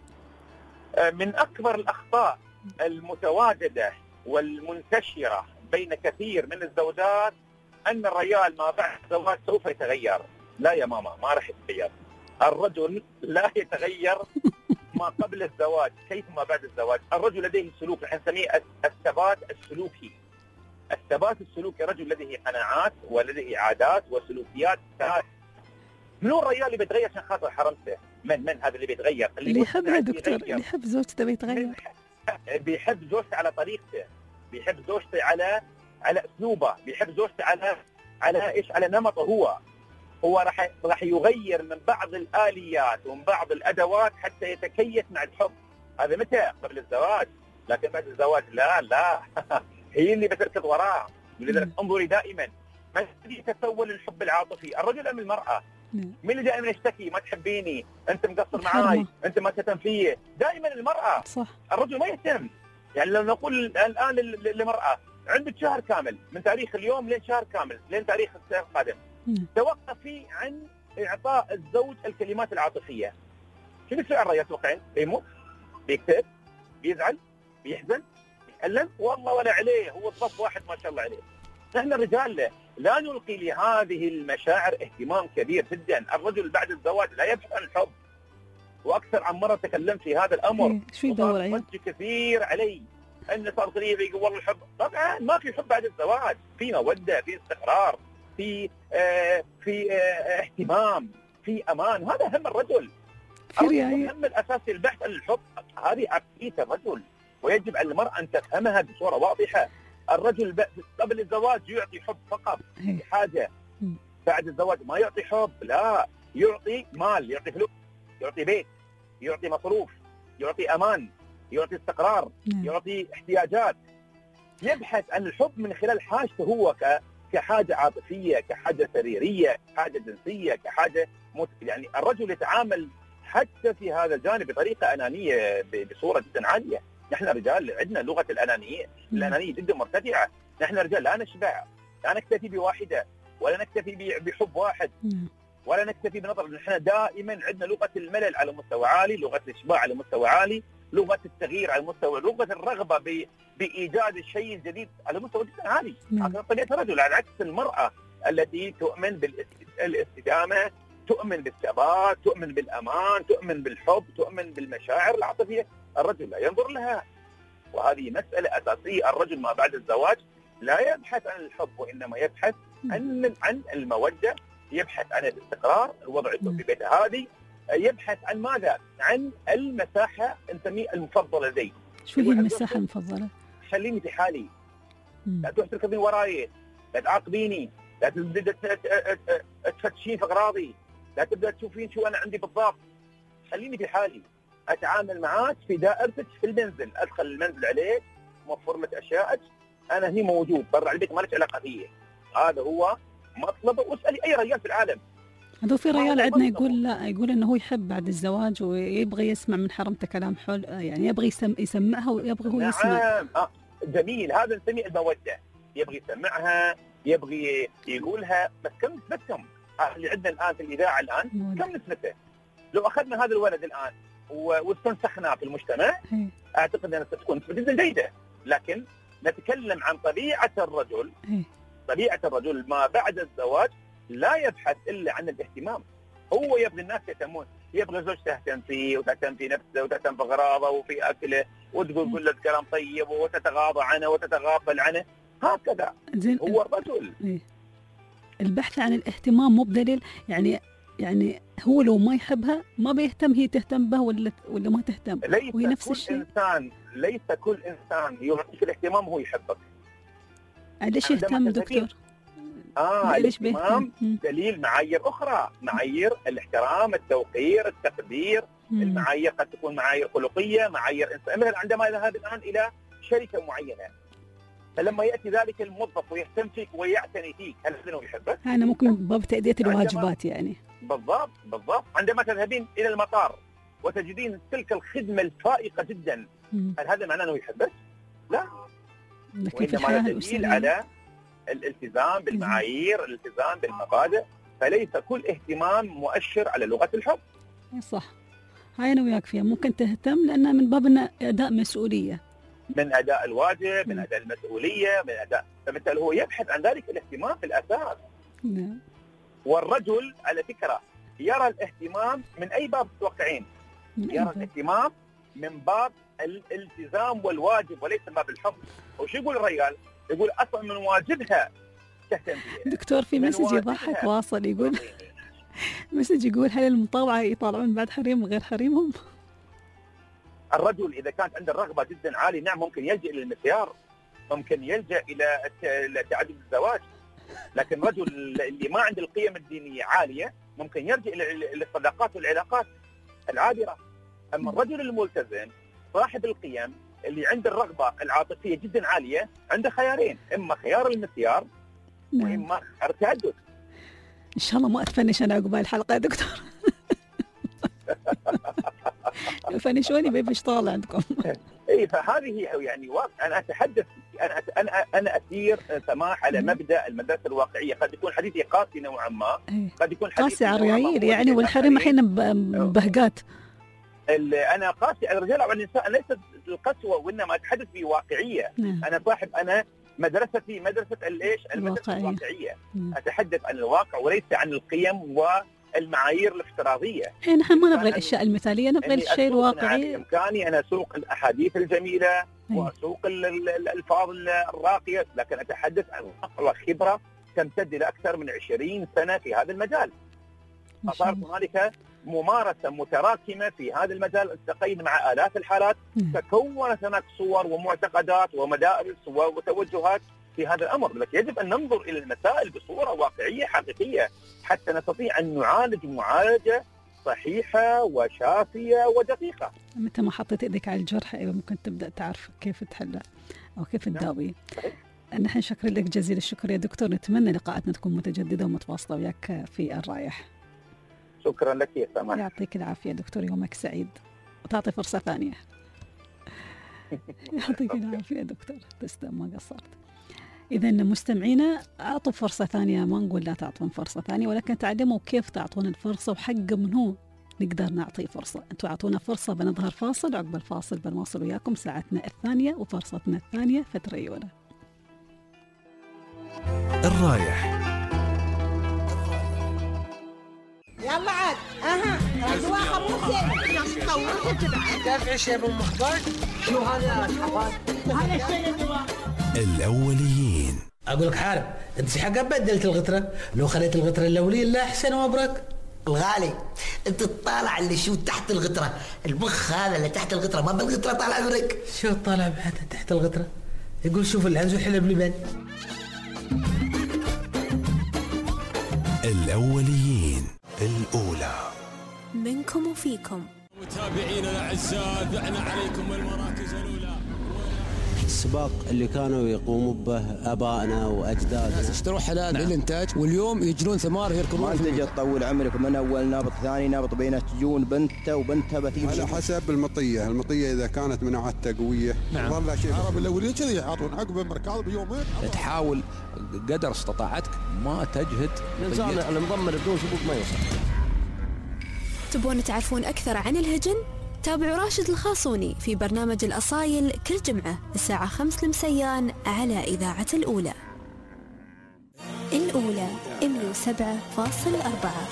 من أكبر الأخطاء المتواجدة والمنتشرة بين كثير من الزوجات ان الرجال ما بعد الزواج سوف يتغير. لا يا ماما، ما راح يتغير. الرجل لا يتغير ما قبل الزواج كيف ما بعد الزواج. الرجل لديه سلوك، نحن نسميه الثبات السلوكي. الثبات السلوكي، رجل لديه قناعات ولديه عادات وسلوكيات. منو الرجال اللي بيتغير عشان خاطر حرمته؟ من من هذا اللي بيتغير؟ اللي, اللي يحبها دكتور، اللي يحب زوجته بيتغير. بيحب زوجته على طريقته، بيحب زوجته على على اسلوبه، بيحب زوجته على على ايش؟ على نمطه هو. هو راح راح يغير من بعض الاليات ومن بعض الادوات حتى يتكيف مع الحب. هذا متى؟ قبل الزواج. لكن بعد الزواج لا لا هي اللي بتركض وراه. ولذلك انظري دائما ما يتسول الحب العاطفي، الرجل ام المراه؟ مين اللي دائما يشتكي؟ ما تحبيني، انت مقصر معاي، انت ما تهتم فيه. دائما المراه. صح. الرجل ما يهتم. يعني لو نقول الان للمراه عندك شهر كامل من تاريخ اليوم لين شهر كامل لين تاريخ السنه القادم، توقفي عن اعطاء الزوج الكلمات العاطفيه. شو بيصير الرجال؟ توقعين بيموت، بيكتئب، بيزعل، بيحزن، بيتألم؟ والله ولا عليه، هو الصف واحد ما شاء الله عليه. نحن الرجال لا نلقي لهذه المشاعر اهتمام كبير جدا. الرجل بعد الزواج لا يبحث عن الحب، واكثر عن مره تكلمت في هذا الامر. شو يدور عليه؟ كثير علي ان صار غريب يقول الحب. طبعا ما في حب بعد الزواج، في موده، في استقرار، في آه في آه اهتمام، في امان. هذا هم الرجل. الهم الاساسي البحث عن الحب. هذه عقليه الرجل، ويجب على المراه ان تفهمها بصوره واضحه. الرجل قبل الزواج يعطي حب فقط حاجه، بعد الزواج ما يعطي حب، لا، يعطي مال، يعطي فلوس، يعطي بيت، يعطي مصروف، يعطي امان، يعطي استقرار، يعطي احتياجات. يبحث عن الحب من خلال حاجته هو كحاجه عاطفيه، كحاجه سريريه، كحاجه جنسيه، كحاجه مت... يعني الرجل يتعامل حتى في هذا الجانب بطريقه انانيه بصوره جدا عاليه. نحن الرجال عندنا لغه الانانيه، الانانيه جدا مرتفعه. نحن الرجال لا نشبع، لا نكتفي بواحده، ولا نكتفي بحب واحد، ولا نكتفي بنظر. نحن دائما عندنا لغه الملل على مستوى عالي، لغه الاشباع على مستوى عالي، لغه التغيير على مستوى، لغه الرغبه ب... بايجاد الشيء الجديد على مستوى جدا عالي. هذا طبيعه الرجل، على عكس المراه التي تؤمن بالاستدامه، تؤمن بالثبات، تؤمن بالامان، تؤمن بالحب، تؤمن بالمشاعر العاطفيه. الرجل لا ينظر لها، وهذه مساله اساسيه. الرجل ما بعد الزواج لا يبحث عن الحب، وانما يبحث عن عن الموده، يبحث عن الاستقرار، الوضع في بيته هذه، يبحث عن ماذا؟ عن المساحه نسميه المفضله لدي. شو هي المساحه المفضله؟ خليني في حالي، لا تروح تركضين وراي، لا تعاقبيني، لا تبدا تفتشين في اغراضي، لا تبدا تشوفين شو انا عندي بالضبط. خليني في حالي، اتعامل معاك في دائرتك في المنزل، ادخل المنزل عليك، موفر لك اشيائك، انا هني موجود، برا البيت ما لك علاقه فيه. هذا هو مطلبه. واسالي اي رجال في العالم. هذا في رجال عندنا يقول لا، يقول انه هو يحب بعد الزواج ويبغى يسمع من حرمته كلام حلو، يعني يبغى يسم يسمعها ويبغى هو يسمع. نعم آه. جميل، هذا نسميه الموده. يبغى يسمعها، يبغى يقولها، بس كم نسبتهم اللي عندنا الان في الاذاعه الان؟ مولي. كم نسبته؟ لو اخذنا هذا الولد الان واستنسخناه في المجتمع، هي. اعتقد انها ستكون نسبه جدا جيده. لكن نتكلم عن طبيعه الرجل. هي. طبيعه الرجل ما بعد الزواج لا يبحث الا عن الاهتمام. هو يبغى الناس يهتمون، يبغى زوجته تهتم فيه وتهتم في نفسه وتهتم في اغراضه وفي اكله، وتقول كل له كلام طيب وتتغاضى عنه وتتغافل عنه. هكذا هو الرجل. إيه؟ البحث عن الاهتمام مو بدليل، يعني يعني هو لو ما يحبها ما بيهتم هي تهتم به ولا ولا ما تهتم. ليس وهي نفس كل الشيء. انسان ليس كل انسان يعطيك الاهتمام هو يحبك. ليش يهتم دكتور؟ اه الاهتمام دليل معايير اخرى، معايير الاحترام، التوقير، التقدير. مم. المعايير قد تكون معايير خلقيه، معايير انسان. مثلا عندما يذهب الان الى شركه معينه، فلما ياتي ذلك الموظف ويهتم فيك ويعتني فيك، هل هذا يحبك؟ انا ممكن باب تاديه الواجبات يعني. بالضبط بالضبط. عندما تذهبين الى المطار وتجدين تلك الخدمه الفائقه جدا، مم. هل هذا معناه انه يحبك؟ لا، وانما دليل على الالتزام بالمعايير، الالتزام بالمبادئ. فليس كل اهتمام مؤشر على لغه الحب. صح، هاي انا وياك فيها. ممكن تهتم لانها من باب اداء مسؤوليه، من اداء الواجب، من اداء المسؤوليه، من اداء فبالتالي هو يبحث عن ذلك الاهتمام في الأساس. نعم. والرجل على فكرة يرى الاهتمام من أي باب تتوقعين؟ يرى الاهتمام من باب الالتزام والواجب وليس من باب الحب. وش يقول الرجال؟ يقول أصلا من واجبها تهتم بها. دكتور في مسج يضحك واصل يقول مسج يقول هل المطاوعة يطالعون بعد حريم وغير حريمهم؟ الرجل إذا كانت عنده الرغبة جدا عالية نعم ممكن يلجأ إلى المسيار، ممكن يلجأ إلى تعدد الزواج، لكن الرجل اللي ما عنده القيم الدينية عالية ممكن يرجع إلى الصداقات والعلاقات العابرة. أما الرجل الملتزم صاحب القيم اللي عنده الرغبة العاطفية جدا عالية عنده خيارين، إما خيار المسيار وإما خيار التعدد. إن شاء الله ما أتفنش أنا عقب الحلقة يا دكتور. فنشوني بيبش طالع عندكم. اي فهذه يعني واقع. انا اتحدث انا انا انا اسير سماح على مبدا المدرسه الواقعيه. قد يكون حديثي قاسي نوعا ما، قد يكون حديثي قاسي على الرجال يعني، والحريم الحين بهقات. انا قاسي على الرجال وعلى النساء، ليست القسوه وانما اتحدث بواقعيه. انا صاحب انا مدرستي مدرسه الايش؟ المدرسه الواقعيه. اتحدث عن الواقع وليس عن القيم والمعايير الافتراضيه. احنا نحن ما نبغى الاشياء المثاليه، نبغى الشيء الواقعي. بامكاني انا اسوق الاحاديث الجميله واسوق الالفاظ الراقيه، لكن اتحدث عن خبره تمتد الى اكثر من عشرين سنه في هذا المجال. فصارت هنالك ممارسه متراكمه في هذا المجال، التقينا مع الاف الحالات، تكونت هناك صور ومعتقدات ومدارس وتوجهات في هذا الامر. لكن يجب ان ننظر الى المسائل بصوره واقعيه حقيقيه حتى نستطيع ان نعالج معالجه صحيحه وشافيه ودقيقه. متى ما حطيت ايدك على الجرح ايوه ممكن تبدا تعرف كيف تحله او كيف تداويه. نحن شكرا لك جزيل الشكر يا دكتور، نتمنى لقاءاتنا تكون متجدده ومتواصله وياك في الرايح. شكرا لك يا سماح. يعطيك العافيه دكتور، يومك سعيد وتعطي فرصه ثانيه. يعطيك العافيه يا دكتور، تسلم ما قصرت. إذا مستمعينا أعطوا فرصة ثانية، ما نقول لا تعطون فرصة ثانية، ولكن تعلموا كيف تعطون الفرصة وحق منه نقدر نعطيه فرصة. أنتوا أعطونا فرصة، بنظهر فاصل، عقب الفاصل بنواصل وياكم ساعتنا الثانية وفرصتنا الثانية فترة يولا. الرايح يلا عاد اها اجواء خبوزه يا طولت كذا دافع شيء من مخبر. شو هذا الحفاظ؟ هذا الشيء اللي الأوليين. أقول لك حارب، أنت شي حقا بدلت الغترة؟ لو خليت الغترة الأولية لا أحسن وأبرك. الغالي أنت تطالع اللي شو تحت الغترة، المخ هذا اللي تحت الغترة ما بالغترة طالع عمرك. شو طالع بعد تحت الغترة؟ يقول شوف العنز وحلب لبن. الأوليين الأولى. منكم وفيكم. متابعينا الأعزاء ذعنا عليكم المراكز الأولى. السباق اللي كانوا يقوموا به ابائنا واجدادنا، الناس اشتروا حلال نعم. بالانتاج، واليوم يجرون ثمار يركبون. ما تجي تطول عمرك من اول نابط ثاني نابط بينه تجون بنته وبنتها بتيجي على حسب المطيه، المطيه اذا كانت مناعتها قويه نعم. ظل شيء. العرب الاولين كذي يحطون عقب المركاض بيومين. تحاول قدر استطاعتك ما تجهد. الانسان المضمر بدون سبوق ما يوصل. تبون تعرفون اكثر عن الهجن؟ تابعوا راشد الخاصوني في برنامج الأصايل كل جمعة الساعة خمس لمسيان على إذاعة الأولى. الأولى مية وسبعة فاصل أربعة.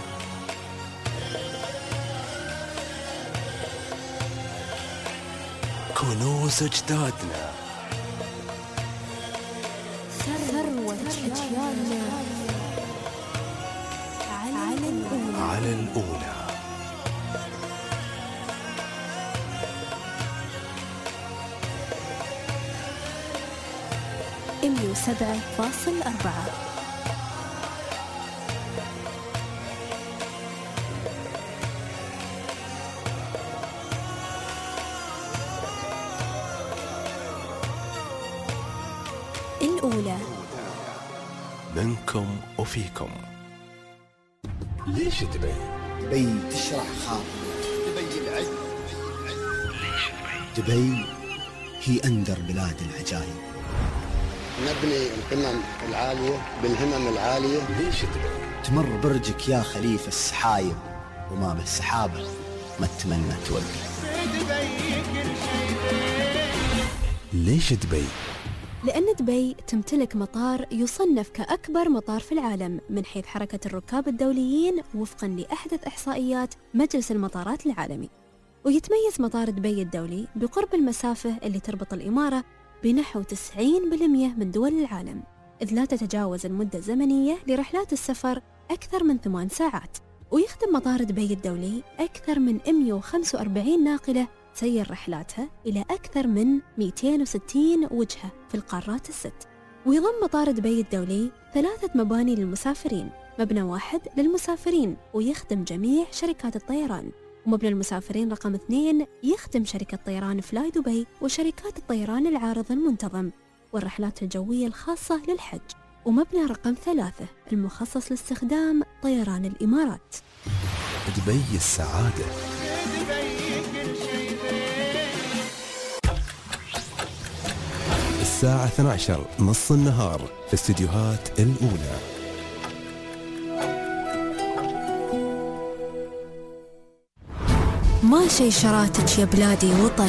كنوز أجدادنا، ثروة أجيالنا على الأولى. على الأولى. مية وسبعة فاصل أربعة. الأولى. منكم وفيكم. ليش دبي؟ دبي تشرح خاطر. دبي العز. ليش دبي؟ دبي هي أندر بلاد العجائب. نبني القمم العالية بالهمم العالية. ليش دبي؟ تمر برجك يا خليفة السحايب وما بالسحابة ما تتمنى توقف. ليش دبي؟ لأن دبي تمتلك مطار يصنف كأكبر مطار في العالم من حيث حركة الركاب الدوليين وفقاً لأحدث إحصائيات مجلس المطارات العالمي. ويتميز مطار دبي الدولي بقرب المسافة اللي تربط الإمارة بنحو تسعين بالمئة من دول العالم، إذ لا تتجاوز المدة الزمنية لرحلات السفر أكثر من ثمان ساعات. ويخدم مطار دبي الدولي أكثر من مئة وخمسة وأربعين ناقلة تسير رحلاتها إلى أكثر من مئتين وستين وجهة في القارات الست. ويضم مطار دبي الدولي ثلاثة مباني للمسافرين، مبنى واحد للمسافرين ويخدم جميع شركات الطيران، ومبنى المسافرين رقم اثنين يخدم شركة طيران فلاي دبي وشركات الطيران العارض المنتظم والرحلات الجوية الخاصة للحج، ومبنى رقم ثلاثة المخصص لاستخدام طيران الإمارات. دبي السعادة. الساعة اثنتي عشرة نص النهار في استديوهات الأولى. ما شي شراتك يا بلادي وطن.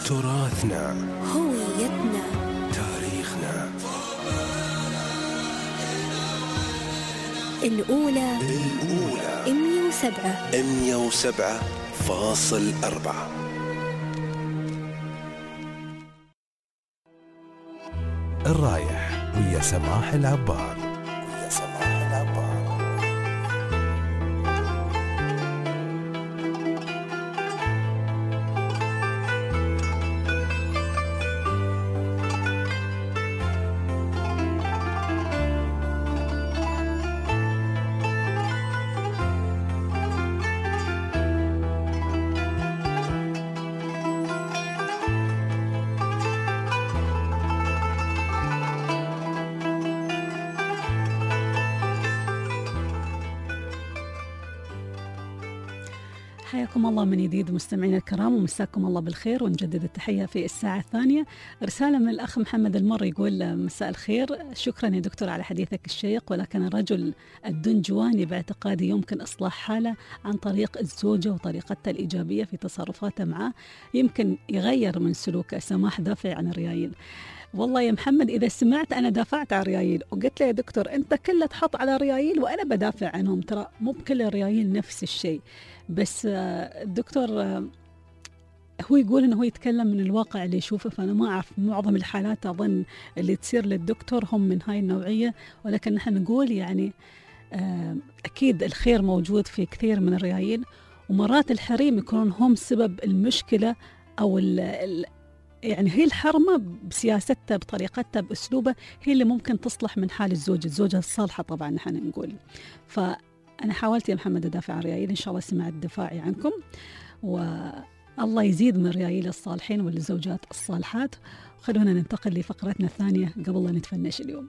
تراثنا، هويتنا، تاريخنا. الأولى الأولى مية وسبعة مية وسبعة فاصل أربعة. الرايح ويا سماح العبار. ويا سماح العبار. حياكم الله من جديد مستمعينا الكرام، ومساكم الله بالخير، ونجدد التحية في الساعة الثانية. رسالة من الأخ محمد المر يقول: مساء الخير، شكرا يا دكتور على حديثك الشيق، ولكن الرجل الدنجواني باعتقادي يمكن إصلاح حاله عن طريق الزوجة وطريقتها الإيجابية في تصرفاته معه، يمكن يغير من سلوكه. سماح دافع عن الريايل. والله يا محمد إذا سمعت أنا دافعت عن الريايل وقلت له يا دكتور أنت كله تحط على الريايل وأنا بدافع عنهم، ترى مو بكل الريايل نفس الشيء. بس الدكتور هو يقول إنه هو يتكلم من الواقع اللي يشوفه، فأنا ما أعرف معظم الحالات أظن اللي تصير للدكتور هم من هاي النوعية، ولكن نحن نقول يعني أكيد الخير موجود في كثير من الريايل، ومرات الحريم يكونون هم سبب المشكلة أو ال يعني هي الحرمة بسياستها بطريقتها بأسلوبها هي اللي ممكن تصلح من حال الزوج، الزوجة الصالحة طبعا نحن نقول. فأنا حاولت يا محمد أدافع عن ريايل، إن شاء الله سمعت دفاعي عنكم، والله يزيد من ريايل الصالحين والزوجات الصالحات. خلونا ننتقل لفقرتنا الثانية قبل لا نتفنش اليوم.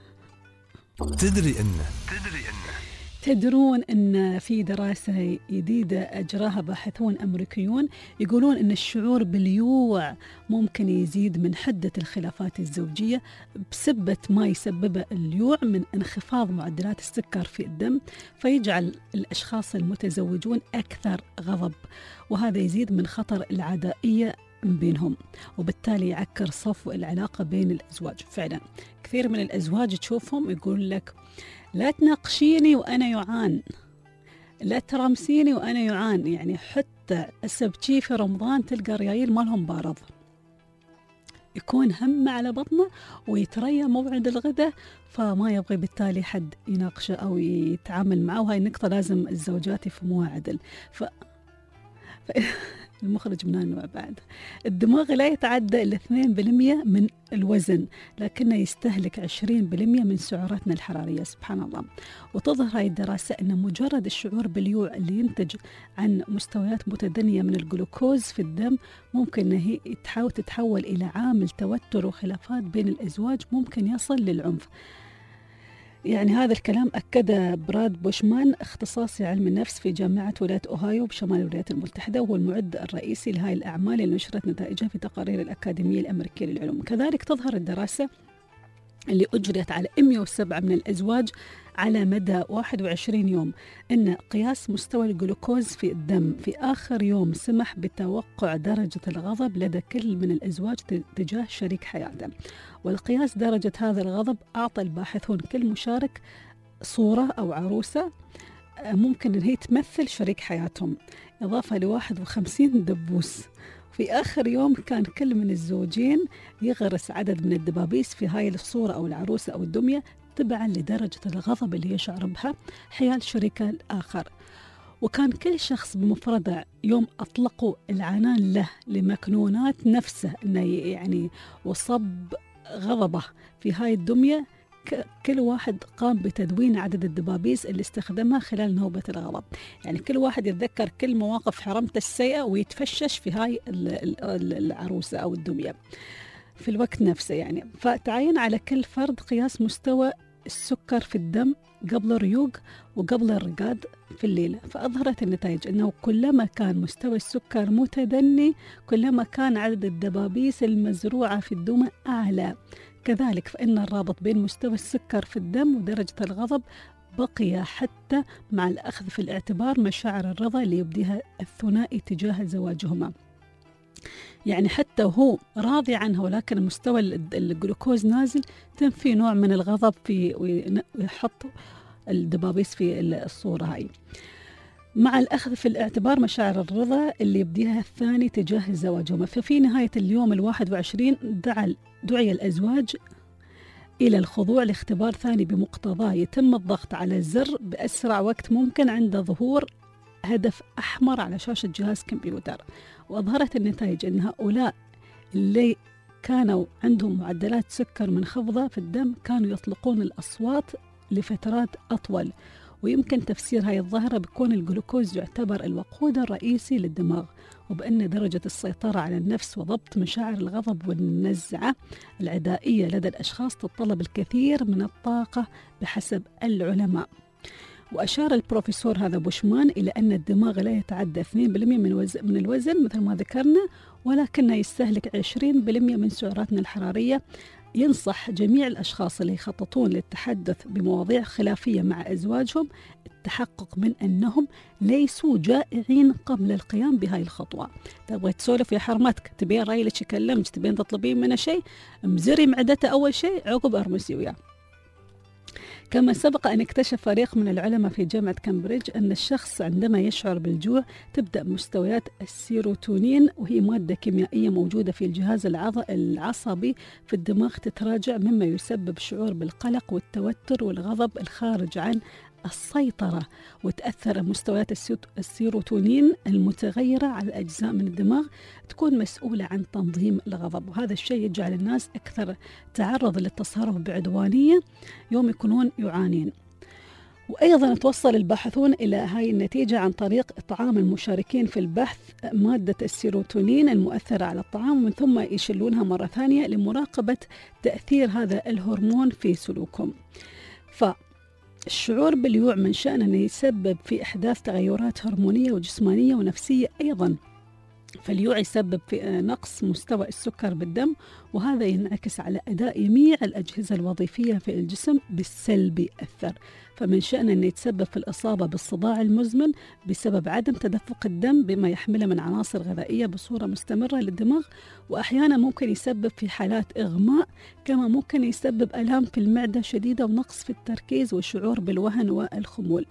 تدري إنه تدري إنه تدرون أن في دراسة جديدة أجراها باحثون أمريكيون يقولون أن الشعور باليوع ممكن يزيد من حدة الخلافات الزوجية بسبب ما يسببه اليوع من انخفاض معدلات السكر في الدم، فيجعل الأشخاص المتزوجون أكثر غضب، وهذا يزيد من خطر العدائية بينهم، وبالتالي يعكر صفو العلاقة بين الأزواج. فعلا كثير من الأزواج تشوفهم يقول لك لا تناقشيني وأنا يعان، لا ترمسيني وأنا يعان، يعني حتى السبتشي في رمضان تلقى ريايل مالهم بارض، يكون هم على بطنه ويتريا موعد الغداء، فما يبغي بالتالي حد يناقشه أو يتعامل معه، وهاي النقطة لازم الزوجات يفهموها عدل. ف... ف... المخرج من النوع بعد. الدماغ لا يتعدى الاثنين بالمية من الوزن، لكنه يستهلك عشرين بالمية من سعراتنا الحرارية. سبحان الله. وتظهر هاي الدراسة أن مجرد الشعور باليوع اللي ينتج عن مستويات متدنية من الجلوكوز في الدم ممكن أن هي تحاول تتحول إلى عامل توتر وخلافات بين الأزواج، ممكن يصل للعنف. يعني هذا الكلام أكده براد بوشمان، اختصاصي علم النفس في جامعة ولاية أوهايو بشمال الولايات المتحدة، وهو المعد الرئيسي لهذه الأعمال اللي نشرت نتائجها في تقارير الأكاديمية الأمريكية للعلوم. كذلك تظهر الدراسة اللي أجريت على مئة وسبعة من الأزواج على مدى واحد وعشرين يوم أن قياس مستوى الجلوكوز في الدم في آخر يوم سمح بتوقع درجة الغضب لدى كل من الأزواج تجاه شريك حياته. والقياس درجة هذا الغضب أعطى الباحثون كل مشارك صورة أو عروسة ممكن أن هي تمثل شريك حياتهم، إضافة لواحد وخمسين دبوس. في آخر يوم كان كل من الزوجين يغرس عدد من الدبابيس في هاي الصورة أو العروسة أو الدمية تبعا لدرجة الغضب اللي يشعر بها حيال شريكه الآخر. وكان كل شخص بمفرده يوم أطلقوا العنان له لمكنونات نفسه أنه يعني وصب غضبه في هاي الدمية، كل واحد قام بتدوين عدد الدبابيس اللي استخدمها خلال نوبة الغضب. يعني كل واحد يتذكر كل مواقف حرمته السيئة ويتفشش في هاي العروسة أو الدمية في الوقت نفسه. يعني فتعين على كل فرد قياس مستوى السكر في الدم قبل الريوق وقبل الرقاد في الليلة، فأظهرت النتائج أنه كلما كان مستوى السكر متدني كلما كان عدد الدبابيس المزروعة في الدمى أعلى. كذلك فإن الرابط بين مستوى السكر في الدم ودرجة الغضب بقي حتى مع الأخذ في الاعتبار مشاعر الرضا اللي يبديها الثنائي تجاه زواجهما. يعني حتى وهو راضي عنها ولكن مستوى الجلوكوز نازل، تم في نوع من الغضب في ويحط الدبابيس في الصورة هاي. مع الأخذ في الاعتبار مشاعر الرضا اللي يبديها الثاني تجاه زواجهم. ففي نهاية اليوم الواحد وعشرين دعا دعي الأزواج إلى الخضوع لاختبار ثاني بمقتضاه يتم الضغط على الزر بأسرع وقت ممكن عند ظهور هدف أحمر على شاشة جهاز كمبيوتر. وأظهرت النتائج أن هؤلاء اللي كانوا عندهم معدلات سكر منخفضة في الدم كانوا يطلقون الأصوات لفترات أطول. ويمكن تفسير هاي الظاهرة بكون الجلوكوز يعتبر الوقود الرئيسي للدماغ، وبأن درجة السيطرة على النفس وضبط مشاعر الغضب والنزعة العدائية لدى الأشخاص تتطلب الكثير من الطاقة بحسب العلماء. وأشار البروفيسور هذا بوشمان إلى أن الدماغ لا يتعدى اثنين بالمئة من, وز... من الوزن مثل ما ذكرنا، ولكنه يستهلك عشرين بالمئة من سعراتنا الحرارية. ينصح جميع الأشخاص اللي يخططون للتحدث بمواضيع خلافية مع أزواجهم التحقق من أنهم ليسوا جائعين قبل القيام بهاي الخطوة. تبغي تسولف يا حرمتك، تبين رايلك يكلمك، تبين تطلبين منه شيء، مزري معدته أول شيء، عقب أرمسي وياه. كما سبق أن اكتشف فريق من العلماء في جامعة كامبريدج أن الشخص عندما يشعر بالجوع تبدأ مستويات السيروتونين، وهي مادة كيميائية موجودة في الجهاز العصبي في الدماغ، تتراجع، مما يسبب شعور بالقلق والتوتر والغضب الخارج عن السيطرة. وتأثر مستويات السيروتونين المتغيرة على أجزاء من الدماغ تكون مسؤولة عن تنظيم الغضب، وهذا الشيء يجعل الناس أكثر تعرض للتصرف بعدوانية يوم يكونون يعانين. وأيضا توصل الباحثون إلى هاي النتيجة عن طريق إطعام المشاركين في البحث مادة السيروتونين المؤثرة على الطعام، ومن ثم يشلونها مرة ثانية لمراقبة تأثير هذا الهرمون في سلوكهم. ف الشعور بالجوع من شأن أن يسبب في إحداث تغيرات هرمونية وجسمانية ونفسية أيضا. فالجوع يسبب في نقص مستوى السكر بالدم، وهذا ينعكس على أداء جميع الأجهزة الوظيفية في الجسم بالسلب يأثر. فمن شأن أن يتسبب في الإصابة بالصداع المزمن بسبب عدم تدفق الدم بما يحمله من عناصر غذائية بصورة مستمرة للدماغ، وأحيانا ممكن يسبب في حالات إغماء، كما ممكن يسبب آلام في المعدة شديدة ونقص في التركيز والشعور بالوهن والخمول.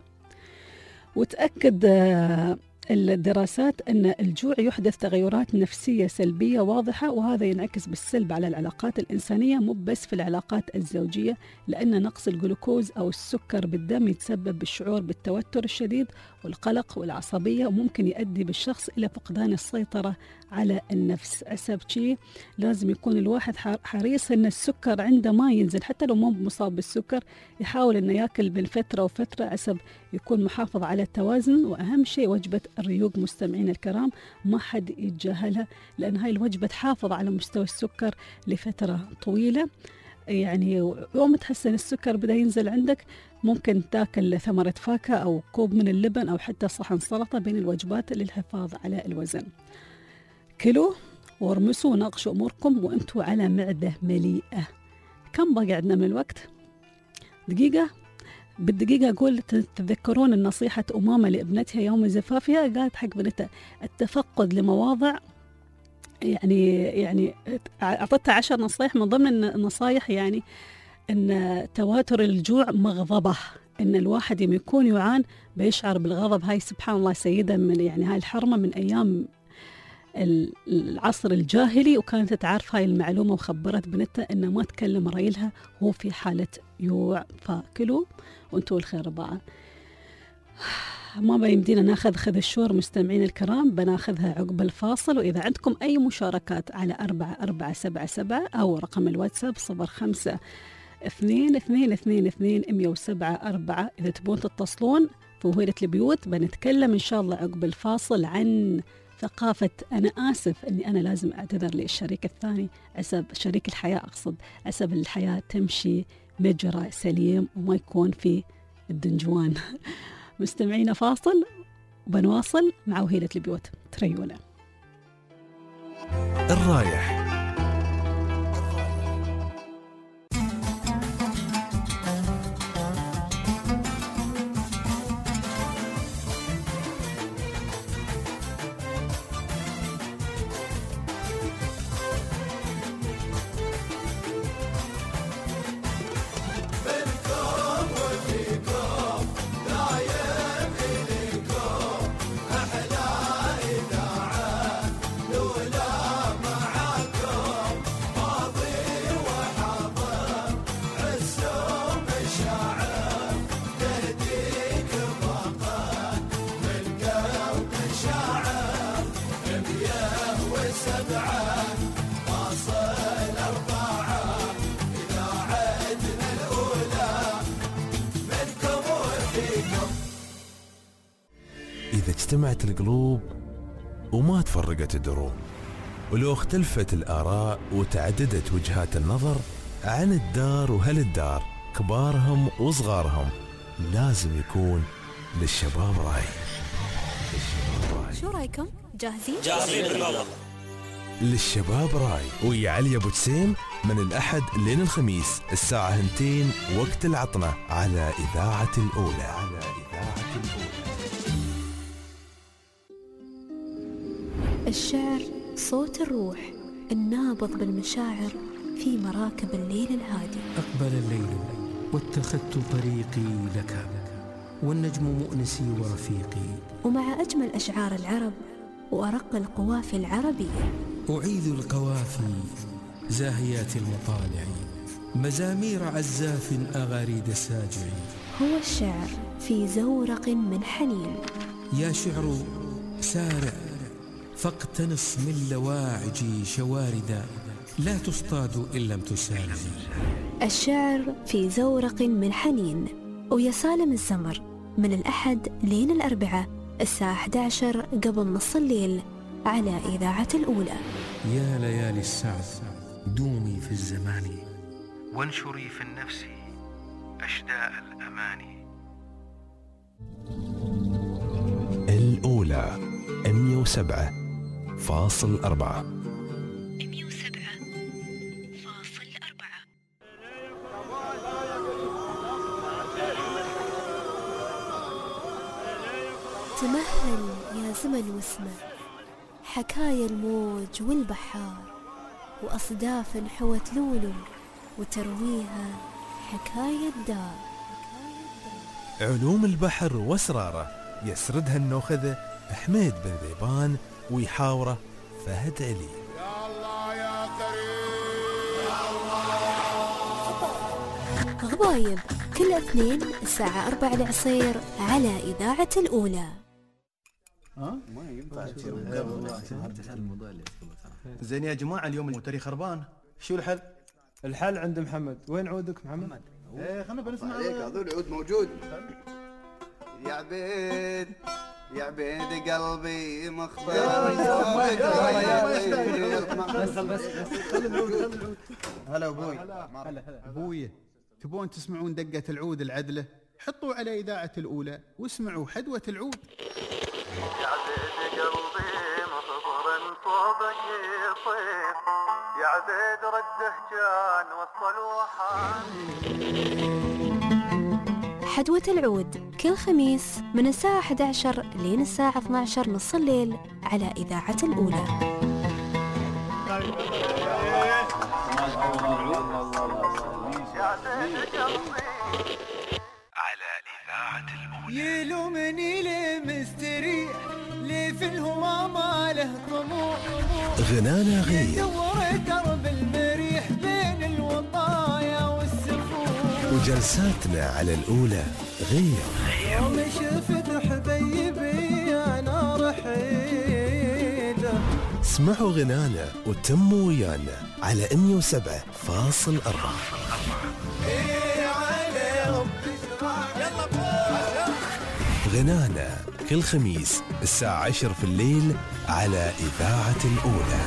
وتأكد الدراسات أن الجوع يحدث تغيرات نفسية سلبية واضحة، وهذا ينعكس بالسلب على العلاقات الإنسانية، مو بس في العلاقات الزوجية، لأن نقص الجلوكوز أو السكر بالدم يتسبب بالشعور بالتوتر الشديد والقلق والعصبية، وممكن يؤدي بالشخص إلى فقدان السيطرة على النفس. عسب شيء لازم يكون الواحد حريص أن السكر عنده ما ينزل، حتى لو مو مصاب بالسكر يحاول أنه يأكل بين فترة وفترة عسب يكون محافظ على التوازن. وأهم شيء وجبة الريوق مستمعين الكرام، ما حد يتجاهلها، لأن هاي الوجبة تحافظ على مستوى السكر لفترة طويلة. يعني يوم تحسن السكر بدأ ينزل عندك، ممكن تاكل ثمرة فاكهة أو كوب من اللبن أو حتى صحن سلطة بين الوجبات للحفاظ على الوزن. كلوا وارمسوا وناقشوا أموركم وأنتوا على معدة مليئة. كم بقى عندنا من الوقت؟ دقيقة؟ بالدقيقة أقول تتذكرون النصيحة أمامة لابنتها يوم زفافها، قالت حق بنتها التفقد لمواضع، يعني يعني أعطتها عشر نصائح، من ضمن النصائح يعني أن تواتر الجوع مغضبة، أن الواحد يوم يكون يعان بيشعر بالغضب. هاي سبحان الله سيدة من يعني هاي الحرمة من أيام العصر الجاهلي، وكانت تعرف هاي المعلومة وخبرت بنتها أنه ما تكلم ريلها هو في حالة يوع. فكلوا وانتوا الخير بعض. ما بيمدينا ناخذ خذ الشور مستمعين الكرام، بناخذها عقب الفاصل. وإذا عندكم أي مشاركات على أربعة أربعة سبعة سبعة أو رقم الواتساب صفر خمسة اثنين اثنين اثنين اثنين مية وسبعة أربعة، إذا تبون تتصلون في وهيلة البيوت بنتكلم إن شاء الله عقب الفاصل عن ثقافة أنا آسف أني أنا لازم أعتذر للشريك الثاني، عسب شريك الحياة أقصد، عسب الحياة تمشي مجرى سليم وما يكون في الدنجوان. مستمعين فاصل وبنواصل مع وهيلة البيوت، تريونا. الرايح اجتمعت القلوب وما تفرقت الدروب، ولو اختلفت الآراء وتعددت وجهات النظر عن الدار وهل الدار كبارهم وصغارهم، لازم يكون للشباب راي. شو رايكم؟ جاهزين؟ جاهزين بالله. للشباب راي ويا علي ابو جسيم من الأحد لين الخميس الساعة اثنتين وقت العطنة على إذاعة الأولى. على إذاعة الأولى. الشعر صوت الروح النابض بالمشاعر في مراكب الليل الهادي. أقبل الليل واتخذت طريقي لك، والنجم مؤنسي ورفيقي. ومع أجمل أشعار العرب وأرق القوافي العربية أعيذ القوافي زاهيات المطالع، مزامير عزاف أغاريد الساجع. هو الشعر في زورق من حنين. يا شعر سارع فاقتنص من لواعج شواردا، لا تصطاد إن لم تسارع. الشعر في زورق من حنين ويا سالم الزمر من الأحد لين الأربعاء الساعة أحد عشر قبل نص الليل على إذاعة الأولى. يا ليالي السعد دومي في الزمان، وانشري في النفس أشداء الأماني. الأولى مئة وسبعة فاصل أربعة. مئة وسبعة فاصل أربعة. تمهل يا زمن واسمع حكايا الموج والبحار، وأصداف حوت لولو وترويها حكاية الدار. علوم البحر واسراره يسردها النوخذة حميد بن ذيبان ويحاوره فهد علي. يا الله يا كريم يا الله. غبايب كل اثنين الساعة أربعة العصير على إذاعة الأولى. ها؟ ما ينفع زين يا جماعة، اليوم الموتري خربان، شو الحل؟ الحل عند محمد. وين عودك محمد؟ ايه خلنا بنسمع عليك. هذول العود موجود. يا عبيد يا عبيد قلبي مخبر. بس بس بس خلي العود خلي العود. هلا ابوي. هلا هلا ابوي، تبون تسمعون دقة العود العدلة؟ حطوا على إذاعة الأولى واسمعوا حدوة العود. يا عبيد قلبي مخبر صوبك يصيح، يا عبيد رده كان وصل وحان. حدوة العود كل خميس من الساعة أحد عشر لين الساعة اثني عشر نص الليل على إذاعة الأولى. على إذاعة الأولى. يلومني ليه مستريح، ليه في الهمام ما له طموح. غنانا غير دور درب المريح بين الوطايا والسفوح. وجلساتنا على الأولى غير. يوم شفت حبيبي أنا رحيل. اسمعوا غنانا وتموا ويانا على مئة وسبعة فاصل أربعة. غنانا كل خميس الساعة عشر في الليل على إذاعة الأولى.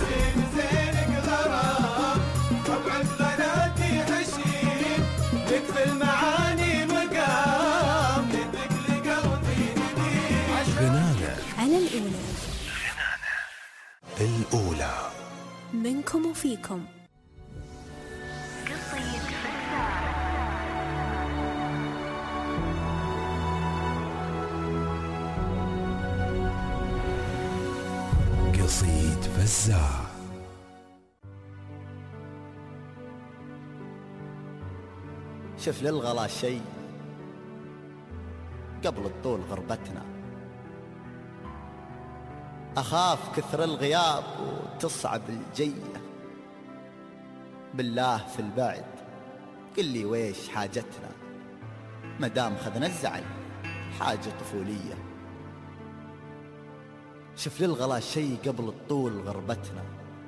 غنانا على الأولى. الأولى منكم وفيكم. قصيد فزاع. شف للغلا شي قبل الطول غربتنا، أخاف كثر الغياب وتصعب الجية، بالله في البعد قل لي ويش حاجتنا، مدام خذنا الزعل حاجة طفولية. شف للغلا شي قبل الطول غربتنا،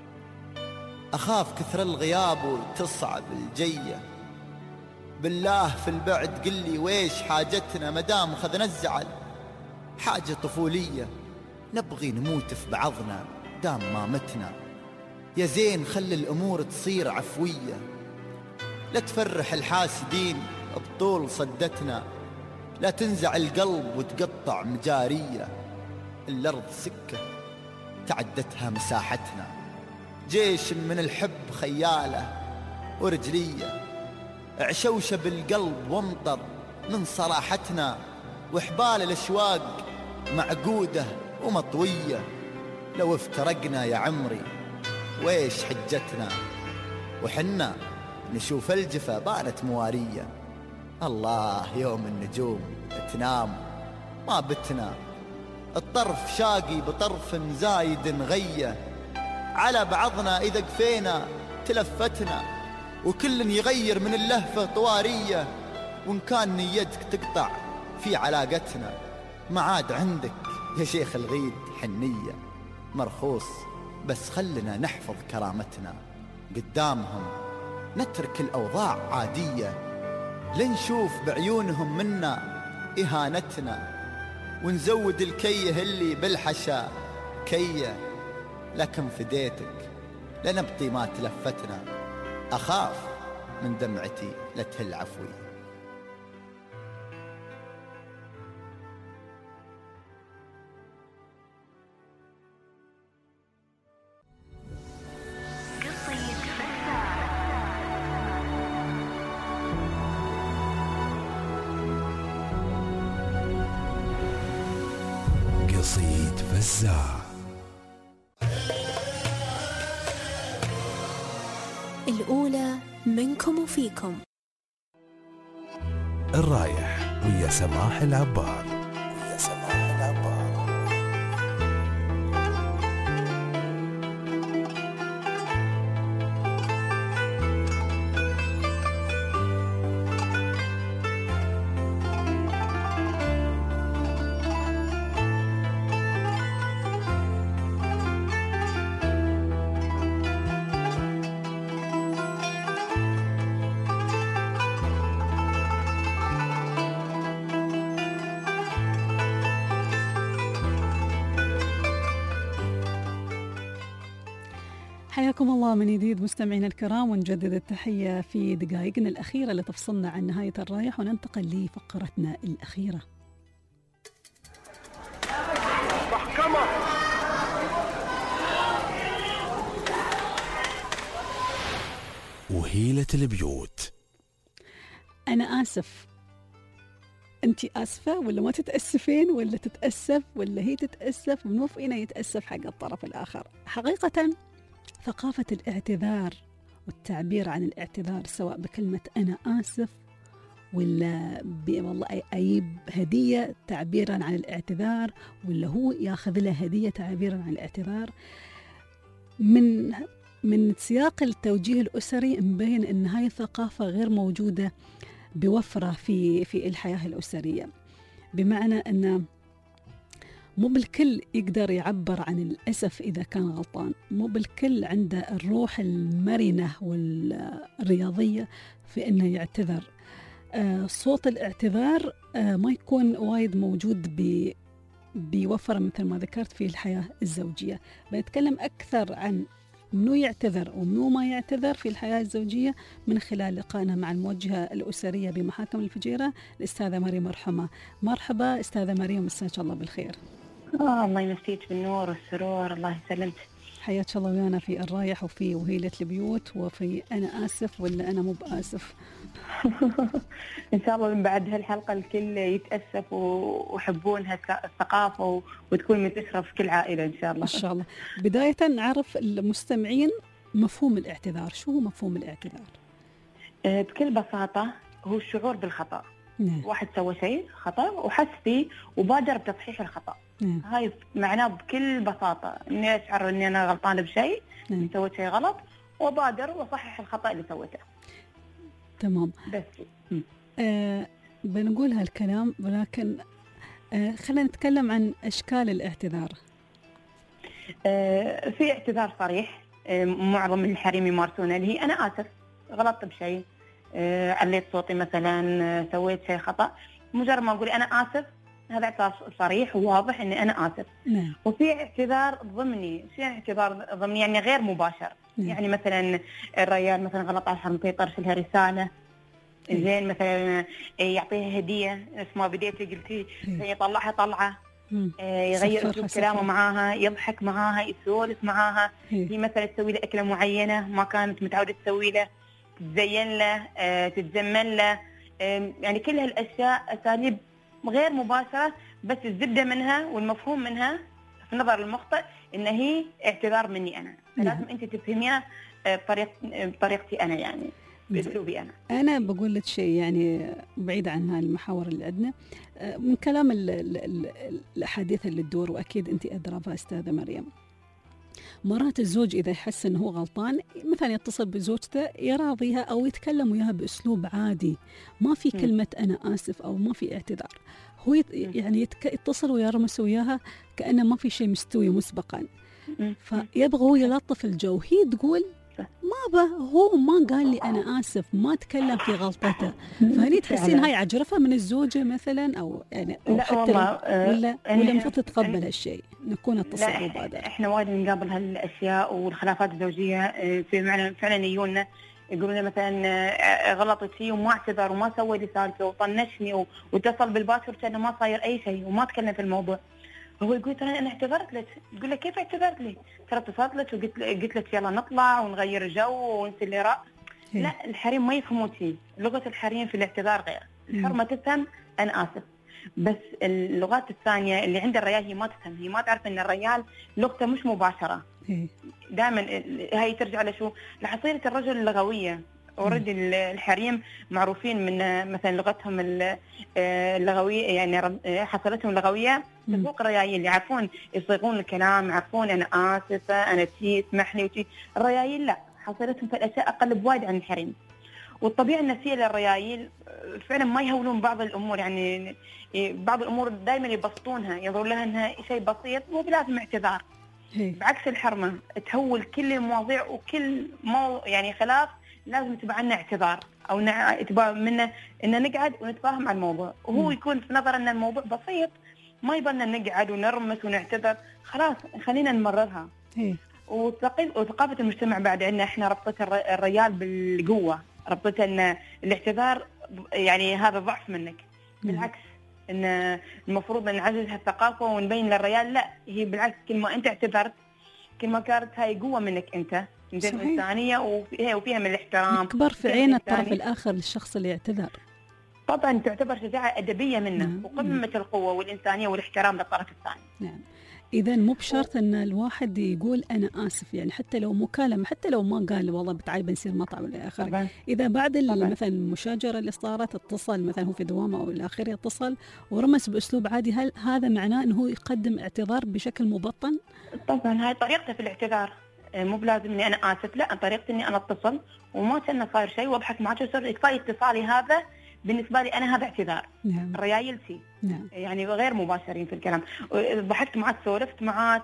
أخاف كثر الغياب وتصعب الجية، بالله في البعد قل لي ويش حاجتنا، مدام خذنا الزعل حاجة طفولية. نبغي نموت في بعضنا دام ما متنا. يا زين خلي الأمور تصير عفوية، لا تفرح الحاسدين بطول صدتنا، لا تنزع القلب وتقطع مجارية. الأرض سكة تعدتها مساحتنا، جيش من الحب خيالة ورجلية، عشوشة بالقلب وامطر من صراحتنا، وحبال الأشواق معقودة ومطوية. لو افترقنا يا عمري ويش حجتنا، وحنا نشوف الجفا بانت موارية. الله يوم النجوم تنام ما بتنا، الطرف شاقي بطرف زايد غية، على بعضنا إذا قفينا تلفتنا، وكل يغير من اللهفة طوارية. وإن كان نيتك تقطع في علاقتنا، ما عاد عندك يا شيخ الغيد حنية. مرخوص بس خلنا نحفظ كرامتنا، قدامهم نترك الأوضاع عادية، لنشوف بعيونهم منا إهانتنا، ونزود الكيه اللي بالحشا كيه. لكن فديتك لنبطي ما تلفتنا، أخاف من دمعتي لتهل عفوي. قصيد فزاع. الأولى منكم وفيكم. الرايح ويا سماح العبار. ويا سماح العبار. حياكم الله من جديد مستمعينا الكرام، ونجدد التحية في دقائقنا الأخيرة لتفصلنا عن نهاية الرايح، وننتقل لفقرتنا الأخيرة. محكمة. وهيلة البيوت. أنا آسف، أنت آسفة ولا ما تتأسفين ولا تتأسف ولا هي تتأسف، ومنو فينا يتأسف حق الطرف الآخر. حقيقة ثقافة الاعتذار والتعبير عن الاعتذار، سواء بكلمة أنا آسف ولا والله أجيب هدية تعبيرا عن الاعتذار، ولا هو ياخذ له هدية تعبيرا عن الاعتذار، من من سياق التوجيه الأسري مبين أن هاي الثقافة غير موجودة بوفرة في في الحياة الأسرية. بمعنى أن مو بالكل يقدر يعبر عن الأسف إذا كان غلطان، مو بالكل عنده الروح المرنة والرياضية في أنه يعتذر. آه صوت الاعتذار آه ما يكون وايد موجود ب بوفرة مثل ما ذكرت في الحياة الزوجية. بنتكلم أكثر عن منو يعتذر ومنو ما يعتذر في الحياة الزوجية من خلال لقائنا مع الموجهة الأسرية بمحاكم الفجيرة الأستاذة مريم مرحمة. مرحبا أستاذة مريم، مساك الله بالخير. آه الله يمسيك بالنور والسرور، الله يسلمك. حياك الله ويانا في الرايح وفي وهيلة البيوت وفي أنا آسف ولا أنا مو بآسف. إن شاء الله من بعد هالحلقة الكل يتأسف ويحبون هالثقافة وتكون منتشرة في كل عائلة إن شاء الله. إن شاء الله. بداية نعرف المستمعين مفهوم الاعتذار. شو هو مفهوم الاعتذار؟ أه بكل بساطة هو الشعور بالخطأ. نعم. واحد سوى شيء خطأ وحس فيه وبادر بتصحيح الخطأ. نعم. هاي معناه بكل بساطة إني أشعر إني أنا غلطانة بشيء، نعم. سويت شيء غلط وبادر وصحح الخطأ اللي سويته. تمام. بس آه بنقول هالكلام، ولكن آه خلينا نتكلم عن أشكال الاعتذار. آه في اعتذار صريح آه معظم الحريم يمارسونه، اللي هي أنا آسف غلطت بشيء، آه عليت صوتي مثلا، آه سويت شيء خطأ، مجرد ما أقول أنا آسف هذا اعتراف صريح وواضح اني انا اسف. نعم. وفي اعتذار ضمني. شو يعني اعتذار ضمني؟ يعني غير مباشر. نعم. يعني مثلا الرجال مثلا غلط على الحرمتين يرسل لها رساله زين، مثلا يعطيها هديه نفس ما بديتي قلتي، يطلعها طلعه، يغير اسلوب كلامه معاها، يضحك معاها، يسولف معاها، هي مثلا تسوي له اكله معينه ما كانت متعوده تسوي له، تزين له، تتزمن له، يعني كل هالاشياء اساليب غير مباشره، بس الزبده منها والمفهوم منها في نظر المخطئ ان هي اعتذار مني انا، فلازم انت تفهميها بطريقه بطريقتي انا، يعني باسلوبي انا. انا بقول لك شيء يعني بعيد عن هاي المحاور اللي عندنا، من كلام ال ال ال الاحاديث اللي تدور، واكيد انت ادرى بها استاذه مريم. مرات الزوج اذا يحس انه هو غلطان مثلا يتصل بزوجته يراضيها او يتكلم وياها باسلوب عادي، ما في كلمه انا اسف او ما في اعتذار، هو يعني يتصل ويرمس وياها كانه ما في شيء مستوي مسبقا، فيبغى هو يلطف الجو، هي تقول ما به، هو ما قال لي أنا آسف، ما تكلم في غلطته، فهني تحسين هاي عجرفة من الزوجة مثلا أو يعني أو لا حتى والله ولا ولا المفروض تتقبل هالشيء، نكون اتصل مبادرة. إحنا وايد نقابل هالأشياء والخلافات الزوجية، في معنى فعلا يجونا يقولون مثلا غلطت فيه وما اعتذر وما سوى لي سالفة وطنشني واتصل بالباشر كأنه ما صاير أي شيء وما تكلم في الموضوع. هو يقول ترى انا اعتذرت لك، تقول له كيف اعتذرت لي؟ ترى اتصلت لك وقلت قلت لك يلا نطلع ونغير جو ونسي اللي راح. لا الحريم ما يفهمون شيء، لغه الحريم في الاعتذار غير، الحرمه تفهم انا اسف، بس اللغات الثانيه اللي عند الرجال هي ما تفهم، هي ما تعرف ان الرجال لغته مش مباشره. دائما هاي ترجع لشو؟ لحصيله الرجل اللغويه. اوريدي الحريم معروفين من مثلا لغتهم اللغويه، يعني حصلتهم اللغويه تفوق الريايل اللي يعرفون يصيغون الكلام، يعرفون انا اسفه انا تي اسمح لي وتي. الريايل لا، حصلتهم في الاشياء اقل بوايد عن الحريم. والطبيعه النفسيه للريايل فعلا ما يهولون بعض الامور، يعني بعض الامور دائما يبسطونها، ينظرون لها انها شيء بسيط مو بلازم اعتذار. بعكس الحرمه تهول كل المواضيع وكل مو يعني خلاف لازم تبقى عنا اعتذار او تبقى منا ان نقعد ونتفاهم على الموضوع، وهو م. يكون في نظر ان الموضوع بسيط ما يبغى نقعد ونرمس ونعتذر، خلاص خلينا نمررها. وثقافه المجتمع بعد عندنا احنا ربطت الرجال بالقوه، ربطت ان الاعتذار يعني هذا ضعف منك. م. بالعكس ان المفروض ان نعزز هالثقافه ونبين للرجال لا، هي بالعكس كل ما انت اعتذرت كل ما كانت هاي قوه منك انت من الإنسانية وفيها وفيها من الاحترام، يكبر في عين الطرف الآخر للشخص اللي يعتذر. طبعا تعتبر شجاعة أدبية منه. نعم. وقمة القوة والإنسانية والاحترام للطرف الثاني. نعم. إذا مو بشرط أن الواحد يقول أنا آسف، يعني حتى لو مكالمة، حتى لو ما قال والله بتعالي بنصير مطعم ولا آخره، إذا بعد مثلا المشاجرة اللي صارت اتصل مثلا هو في دوامة أو الآخر يتصل ورمس بأسلوب عادي، هل هذا معناه أنه يقدم اعتذار بشكل مبطن؟ طبعا هاي طريقته في الاعتذار، مو بلازم اني انا اسف، لا طريقتي اني انا اتصل وما كان صاير شيء واضحك معك وصار كفايه اتصالي هذا بالنسبه لي انا هذا اعتذار. نعم. الريايل سي. نعم. يعني غير مباشرين في الكلام، ضحكت معك سولفت معك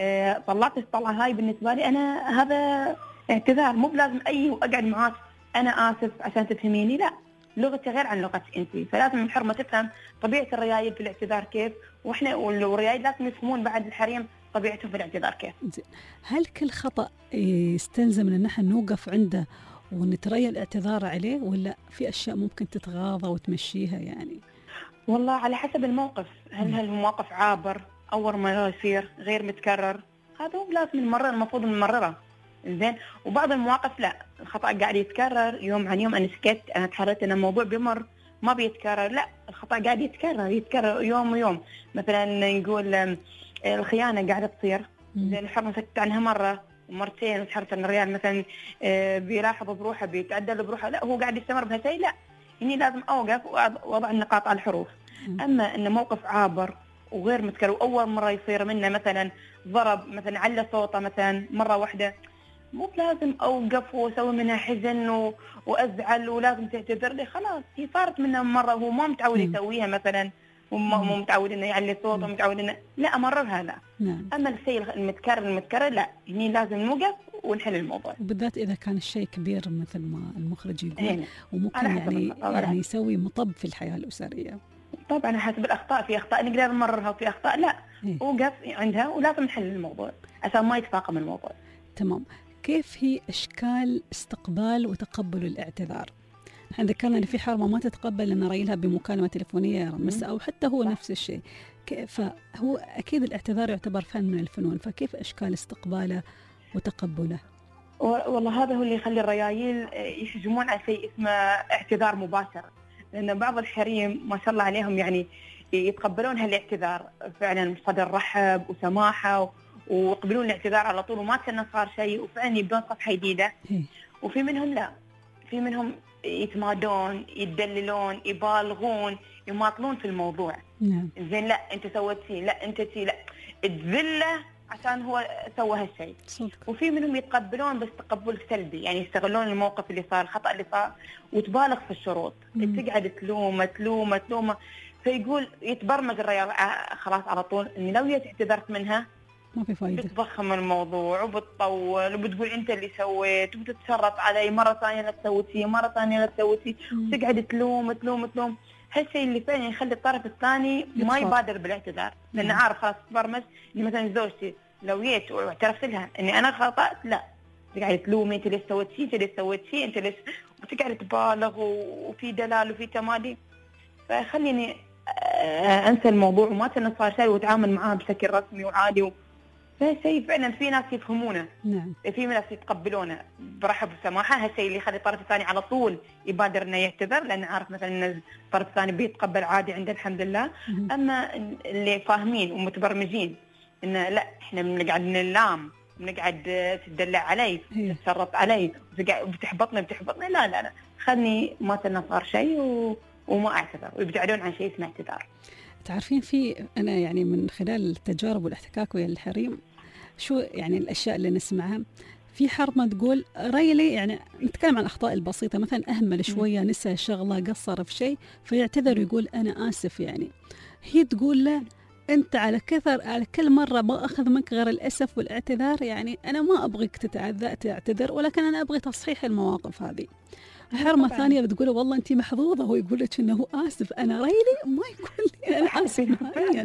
طلعت الطلعه هاي بالنسبه لي انا هذا اعتذار، مو بلازم اي اقعد معك انا اسف عشان تفهميني، لا لغتي غير عن لغتك انت، فلازم الحرمه تفهم طبيعه الريايل في الاعتذار كيف، واحنا والريايل لازم يفهمون بعد الحريم طبيعته في الاعتذار كيف. هل كل خطأ يستلزم ان نحن نوقف عنده ونتريى الاعتذار عليه، ولا في اشياء ممكن تتغاضى وتمشيها يعني؟ والله على حسب الموقف، هل هالموقف عابر اول ما يصير غير متكرر، هذا هو لازم نمرر، المفروض نمرره. زين. وبعض المواقف لا، الخطأ قاعد يتكرر يوم عن يوم، انا سكت انا تحررت ان الموضوع بيمر ما بيتكرر، لا الخطأ قاعد يتكرر يتكرر يوم ويوم. مثلا نقول الخيانه قاعده تصير، زين الحرمه سكت عنها مره ومرتين وتحرت ان الرجال مثلا بيلاحظ بروحه بيتعدل بروحه، لا هو قاعد يستمر بهالشيء، لا هني لازم اوقف ووضع النقاط على الحروف. اما ان موقف عابر وغير متكرر واول مره يصير منه مثلا ضرب مثلا على صوته مثلا مره واحده، مو لازم اوقف واسوي منها حزن و... وازعل ولازم تعتذر لي، خلاص هي صارت منها مره وهو ما متعود يسويها مثلا، ومو متعود انه يعلي صوته، متعود انه لا امررها لا. نعم. اما الشيء المتكرر المتكرر لا، هني لازم نوقف ونحل الموضوع، بالذات اذا كان الشيء كبير مثل ما المخرج يقول، وممكن يعني يعني يسوي مطب في الحياه الاسريه. طبعا حسب الاخطاء، في اخطاء نقدر نمررها وفي اخطاء لا، وقف عندها ولازم نحل الموضوع عشان ما يتفاقم الموضوع. تمام. كيف هي اشكال استقبال وتقبل الاعتذار؟ احنا ذكرنا ان في حرمه ما تتقبل ان نرايلها بمكالمه تليفونيه يرمسها، او حتى هو نفس الشيء. فهو اكيد الاعتذار يعتبر فن من الفنون، فكيف اشكال استقباله وتقبله؟ والله هذا هو اللي يخلي الريايل يهجمون على شيء اسمه اعتذار مباشر، لان بعض الحريم ما شاء الله عليهم يعني يتقبلون هالاعتذار فعلا بصدر رحب وسماحه، ويقبلون الاعتذار على طول وما كان صار شيء، وفعلا يبدون صفحه جديده. وفي منهم لا، في منهم يتمادون، يدللون، يبالغون، يماطلون في الموضوع. نعم. زين لا انت سويت شيء، لا انت شيء، لا تذله عشان هو سوى هالشيء. وفي منهم يتقبلون بس تقبل سلبي، يعني يستغلون الموقف اللي صار، الخطأ اللي صار، وتبالغ في الشروط. مم. تقعد تلومه تلومه تلومه، فيقول يتبرمج الرياض خلاص على طول اني لو جيت اعتذرت منها ما في فايده، بتضخم الموضوع وبتطول وبتقول انت اللي سويت وبتتسرط علي مره ثانيه لا تسوي شيء، مره ثانيه لا تسوي شيء، وتقعد تلوم تلوم تلوم. هالشيء اللي فعلا يخلي الطرف الثاني ما يبادر بالاعتذار، لانه عارف خلاص تبرمج اني مثلا زوجتي لو جيت واعترفت لها اني انا خطأت، لا تقعد تلومي انت ليش سويت شيء، انت ليش سويت شيء، انت ليش، وتقعد تبالغ وفي دلال وفي تمادي. فخليني انسى الموضوع وما كان صار شيء واتعامل معاه بشكل رسمي وعادي و... فشيء فعلا في ناس يفهمونه. نعم. في ناس يتقبلونه برحب وسماحه، هالشيء اللي يخلي الطرف الثاني على طول يبادر انه يعتذر، لانه عارف مثلا ان الطرف الثاني بيتقبل عادي عنده الحمد لله. م- اما اللي فاهمين ومتبرمجين انه لا احنا بنقعد نلام، بنقعد تدلع علي، تتسرط علي وبتحبطني بتحبطني، لا لا لا خلني ما كان صار شيء و... وما اعتذر، ويبتعدون عن شيء اسمه اعتذار. تعرفين في أنا يعني من خلال التجارب والاحتكاك ويا الحريم شو يعني الأشياء اللي نسمعها، في حرمة تقول ريلي، يعني نتكلم عن الأخطاء البسيطة، مثلا أهمل شوية، نسى شغلة، قصر في شيء، فيعتذر ويقول أنا آسف. يعني هي تقول له أنت على كثر على كل مرة ما أخذ منك غير الأسف والاعتذار، يعني أنا ما أبغيك تتعذى تعتذر، ولكن أنا أبغي تصحيح المواقف هذه. حرمة ثانية بتقول والله أنت محظوظة، هو يقول لك إنه آسف، أنا ريلي ما يقول لي أنا آسف نهائيا.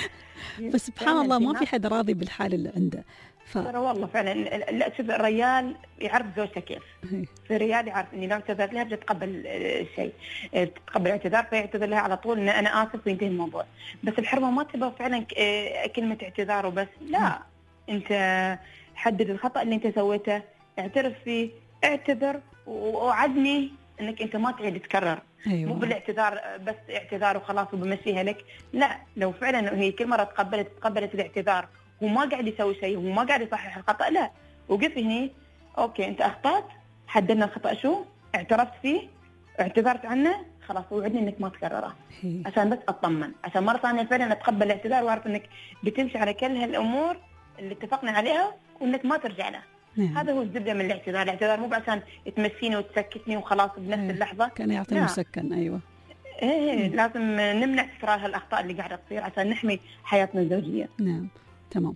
فسبحان الله ما في حد راضي بالحال اللي عنده. ف... ترى والله فعلا لا، شوف الرجال يعرف زوجته كيف. في الرجال يعرف إني لو اعتذرت لها بتتقبل الشيء، تتقبل الاعتذار، فيعتذر لها على طول إن أنا آسف وينتهي الموضوع. بس الحرمة ما تبغى فعلا كلمة اعتذار وبس، لا، أنت حدد الخطأ اللي أنت سويته، اعترف فيه، اعتذر ووعدني انك انت ما تعيد تكرر. أيوة. مو بالاعتذار بس اعتذار وخلاص وبمشيها لك، لا، لو فعلا هي كل مره تقبلت تقبلت الاعتذار وما قاعد يسوي شيء وما قاعد يصحح الخطا، لا، وقف هني، اوكي انت اخطات، حددنا الخطا شو، اعترفت فيه، اعتذرت عنه، خلاص وعدني انك ما تكرره، عشان بس اطمن، عشان مره ثانيه فعلا اتقبل الاعتذار واعرف انك بتمشي على كل هالامور اللي اتفقنا عليها وانك ما ترجع له. نعم. هذا هو الزبده من الاعتذار، الاعتذار مو عشان تمسيني وتسكتني وخلاص بنفس ايه. اللحظه كان يعطي مسكن. ايوه ايه، لازم نمنع تكرار هالاخطاء اللي قاعده تصير عشان نحمي حياتنا الزوجيه. نعم تمام.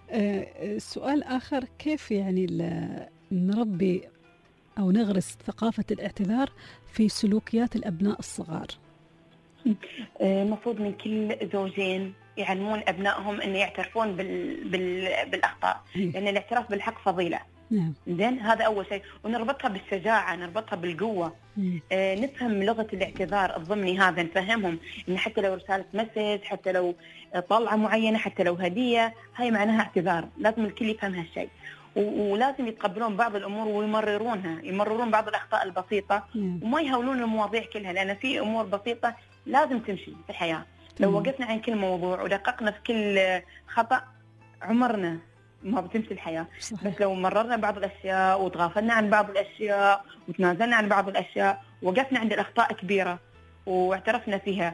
آه سؤال اخر، كيف يعني نربي او نغرس ثقافه الاعتذار في سلوكيات الابناء الصغار؟ المفروض من كل زوجين يعلمون أبنائهم أن يعترفون بال... بال... بالأخطاء، لأن الاعتراف بالحق فضيلة. نعم. زين، هذا أول شيء، ونربطها بالشجاعة، نربطها بالقوة. آه نفهم لغة الاعتذار الضمني هذا، نفهمهم إن حتى لو رسالة مسج، حتى لو طلعة معينة، حتى لو هدية، هاي معناها اعتذار، لازم الكل يفهم هالشيء. ولازم يتقبلون بعض الأمور ويمررونها، يمررون بعض الأخطاء البسيطة. مم. وما يهولون المواضيع كلها، لأن في أمور بسيطة لازم تمشي في الحياة. لو وقفنا عن كل موضوع ودققنا في كل خطأ عمرنا ما بتمشي الحياة. صحيح. بس لو مررنا بعض الأشياء وتغافلنا عن بعض الأشياء وتنازلنا عن بعض الأشياء، وقفنا عند الأخطاء كبيرة واعترفنا فيها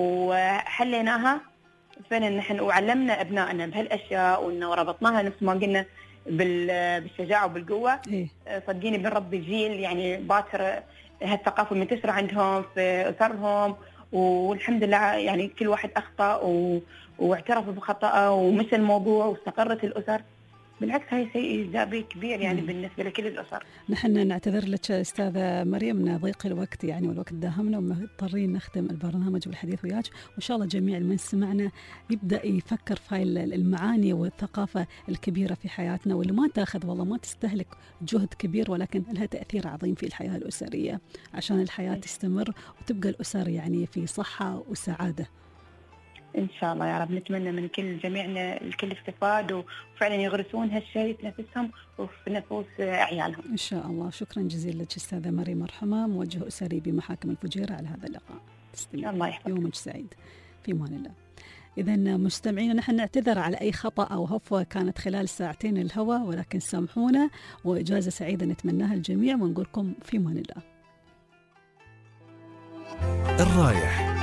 وحليناها فعلا نحن، وعلمنا أبنائنا بهالأشياء وإنه ربطناها نفس ما قلنا بالشجاعة وبالقوة. إيه؟ صدقيني بنربي جيل يعني باكر هالثقافة منتشرة عندهم في أسرهم، والحمد لله يعني كل واحد أخطأ و... واعترف بخطأه ومشى الموضوع واستقرت الأسر. بالعكس هاي شيء إيجابي كبير يعني مم. بالنسبة لكل الأسر. نحن نعتذر لك أستاذة مريم من ضيق الوقت يعني، والوقت داهمنا ومضطرين نختم البرنامج بالحديث وياك، وإن شاء الله جميع من سمعنا يبدأ يفكر في المعاني والثقافة الكبيرة في حياتنا، واللي ما تاخذ والله ما تستهلك جهد كبير، ولكن لها تأثير عظيم في الحياة الأسرية عشان الحياة تستمر وتبقى الأسر يعني في صحة وسعادة. إن شاء الله يا رب. نتمنى من كل جميعنا الكل استفاد وفعلا يغرسون هالشيء في نفسهم وفي نفوس عيالهم إن شاء الله. شكرا جزيلا لك أستاذة مريم مرحمة، موجه أسري بمحاكم الفجيرة، على هذا اللقاء. الله يحفظك. يومك سعيد. في أمان الله. إذا مستمعينا نحن نعتذر على أي خطأ أو هفوة كانت خلال ساعتين الهوى، ولكن سامحونا وإجازة سعيدة نتمناها الجميع، ونقولكم في أمان الله. الرايح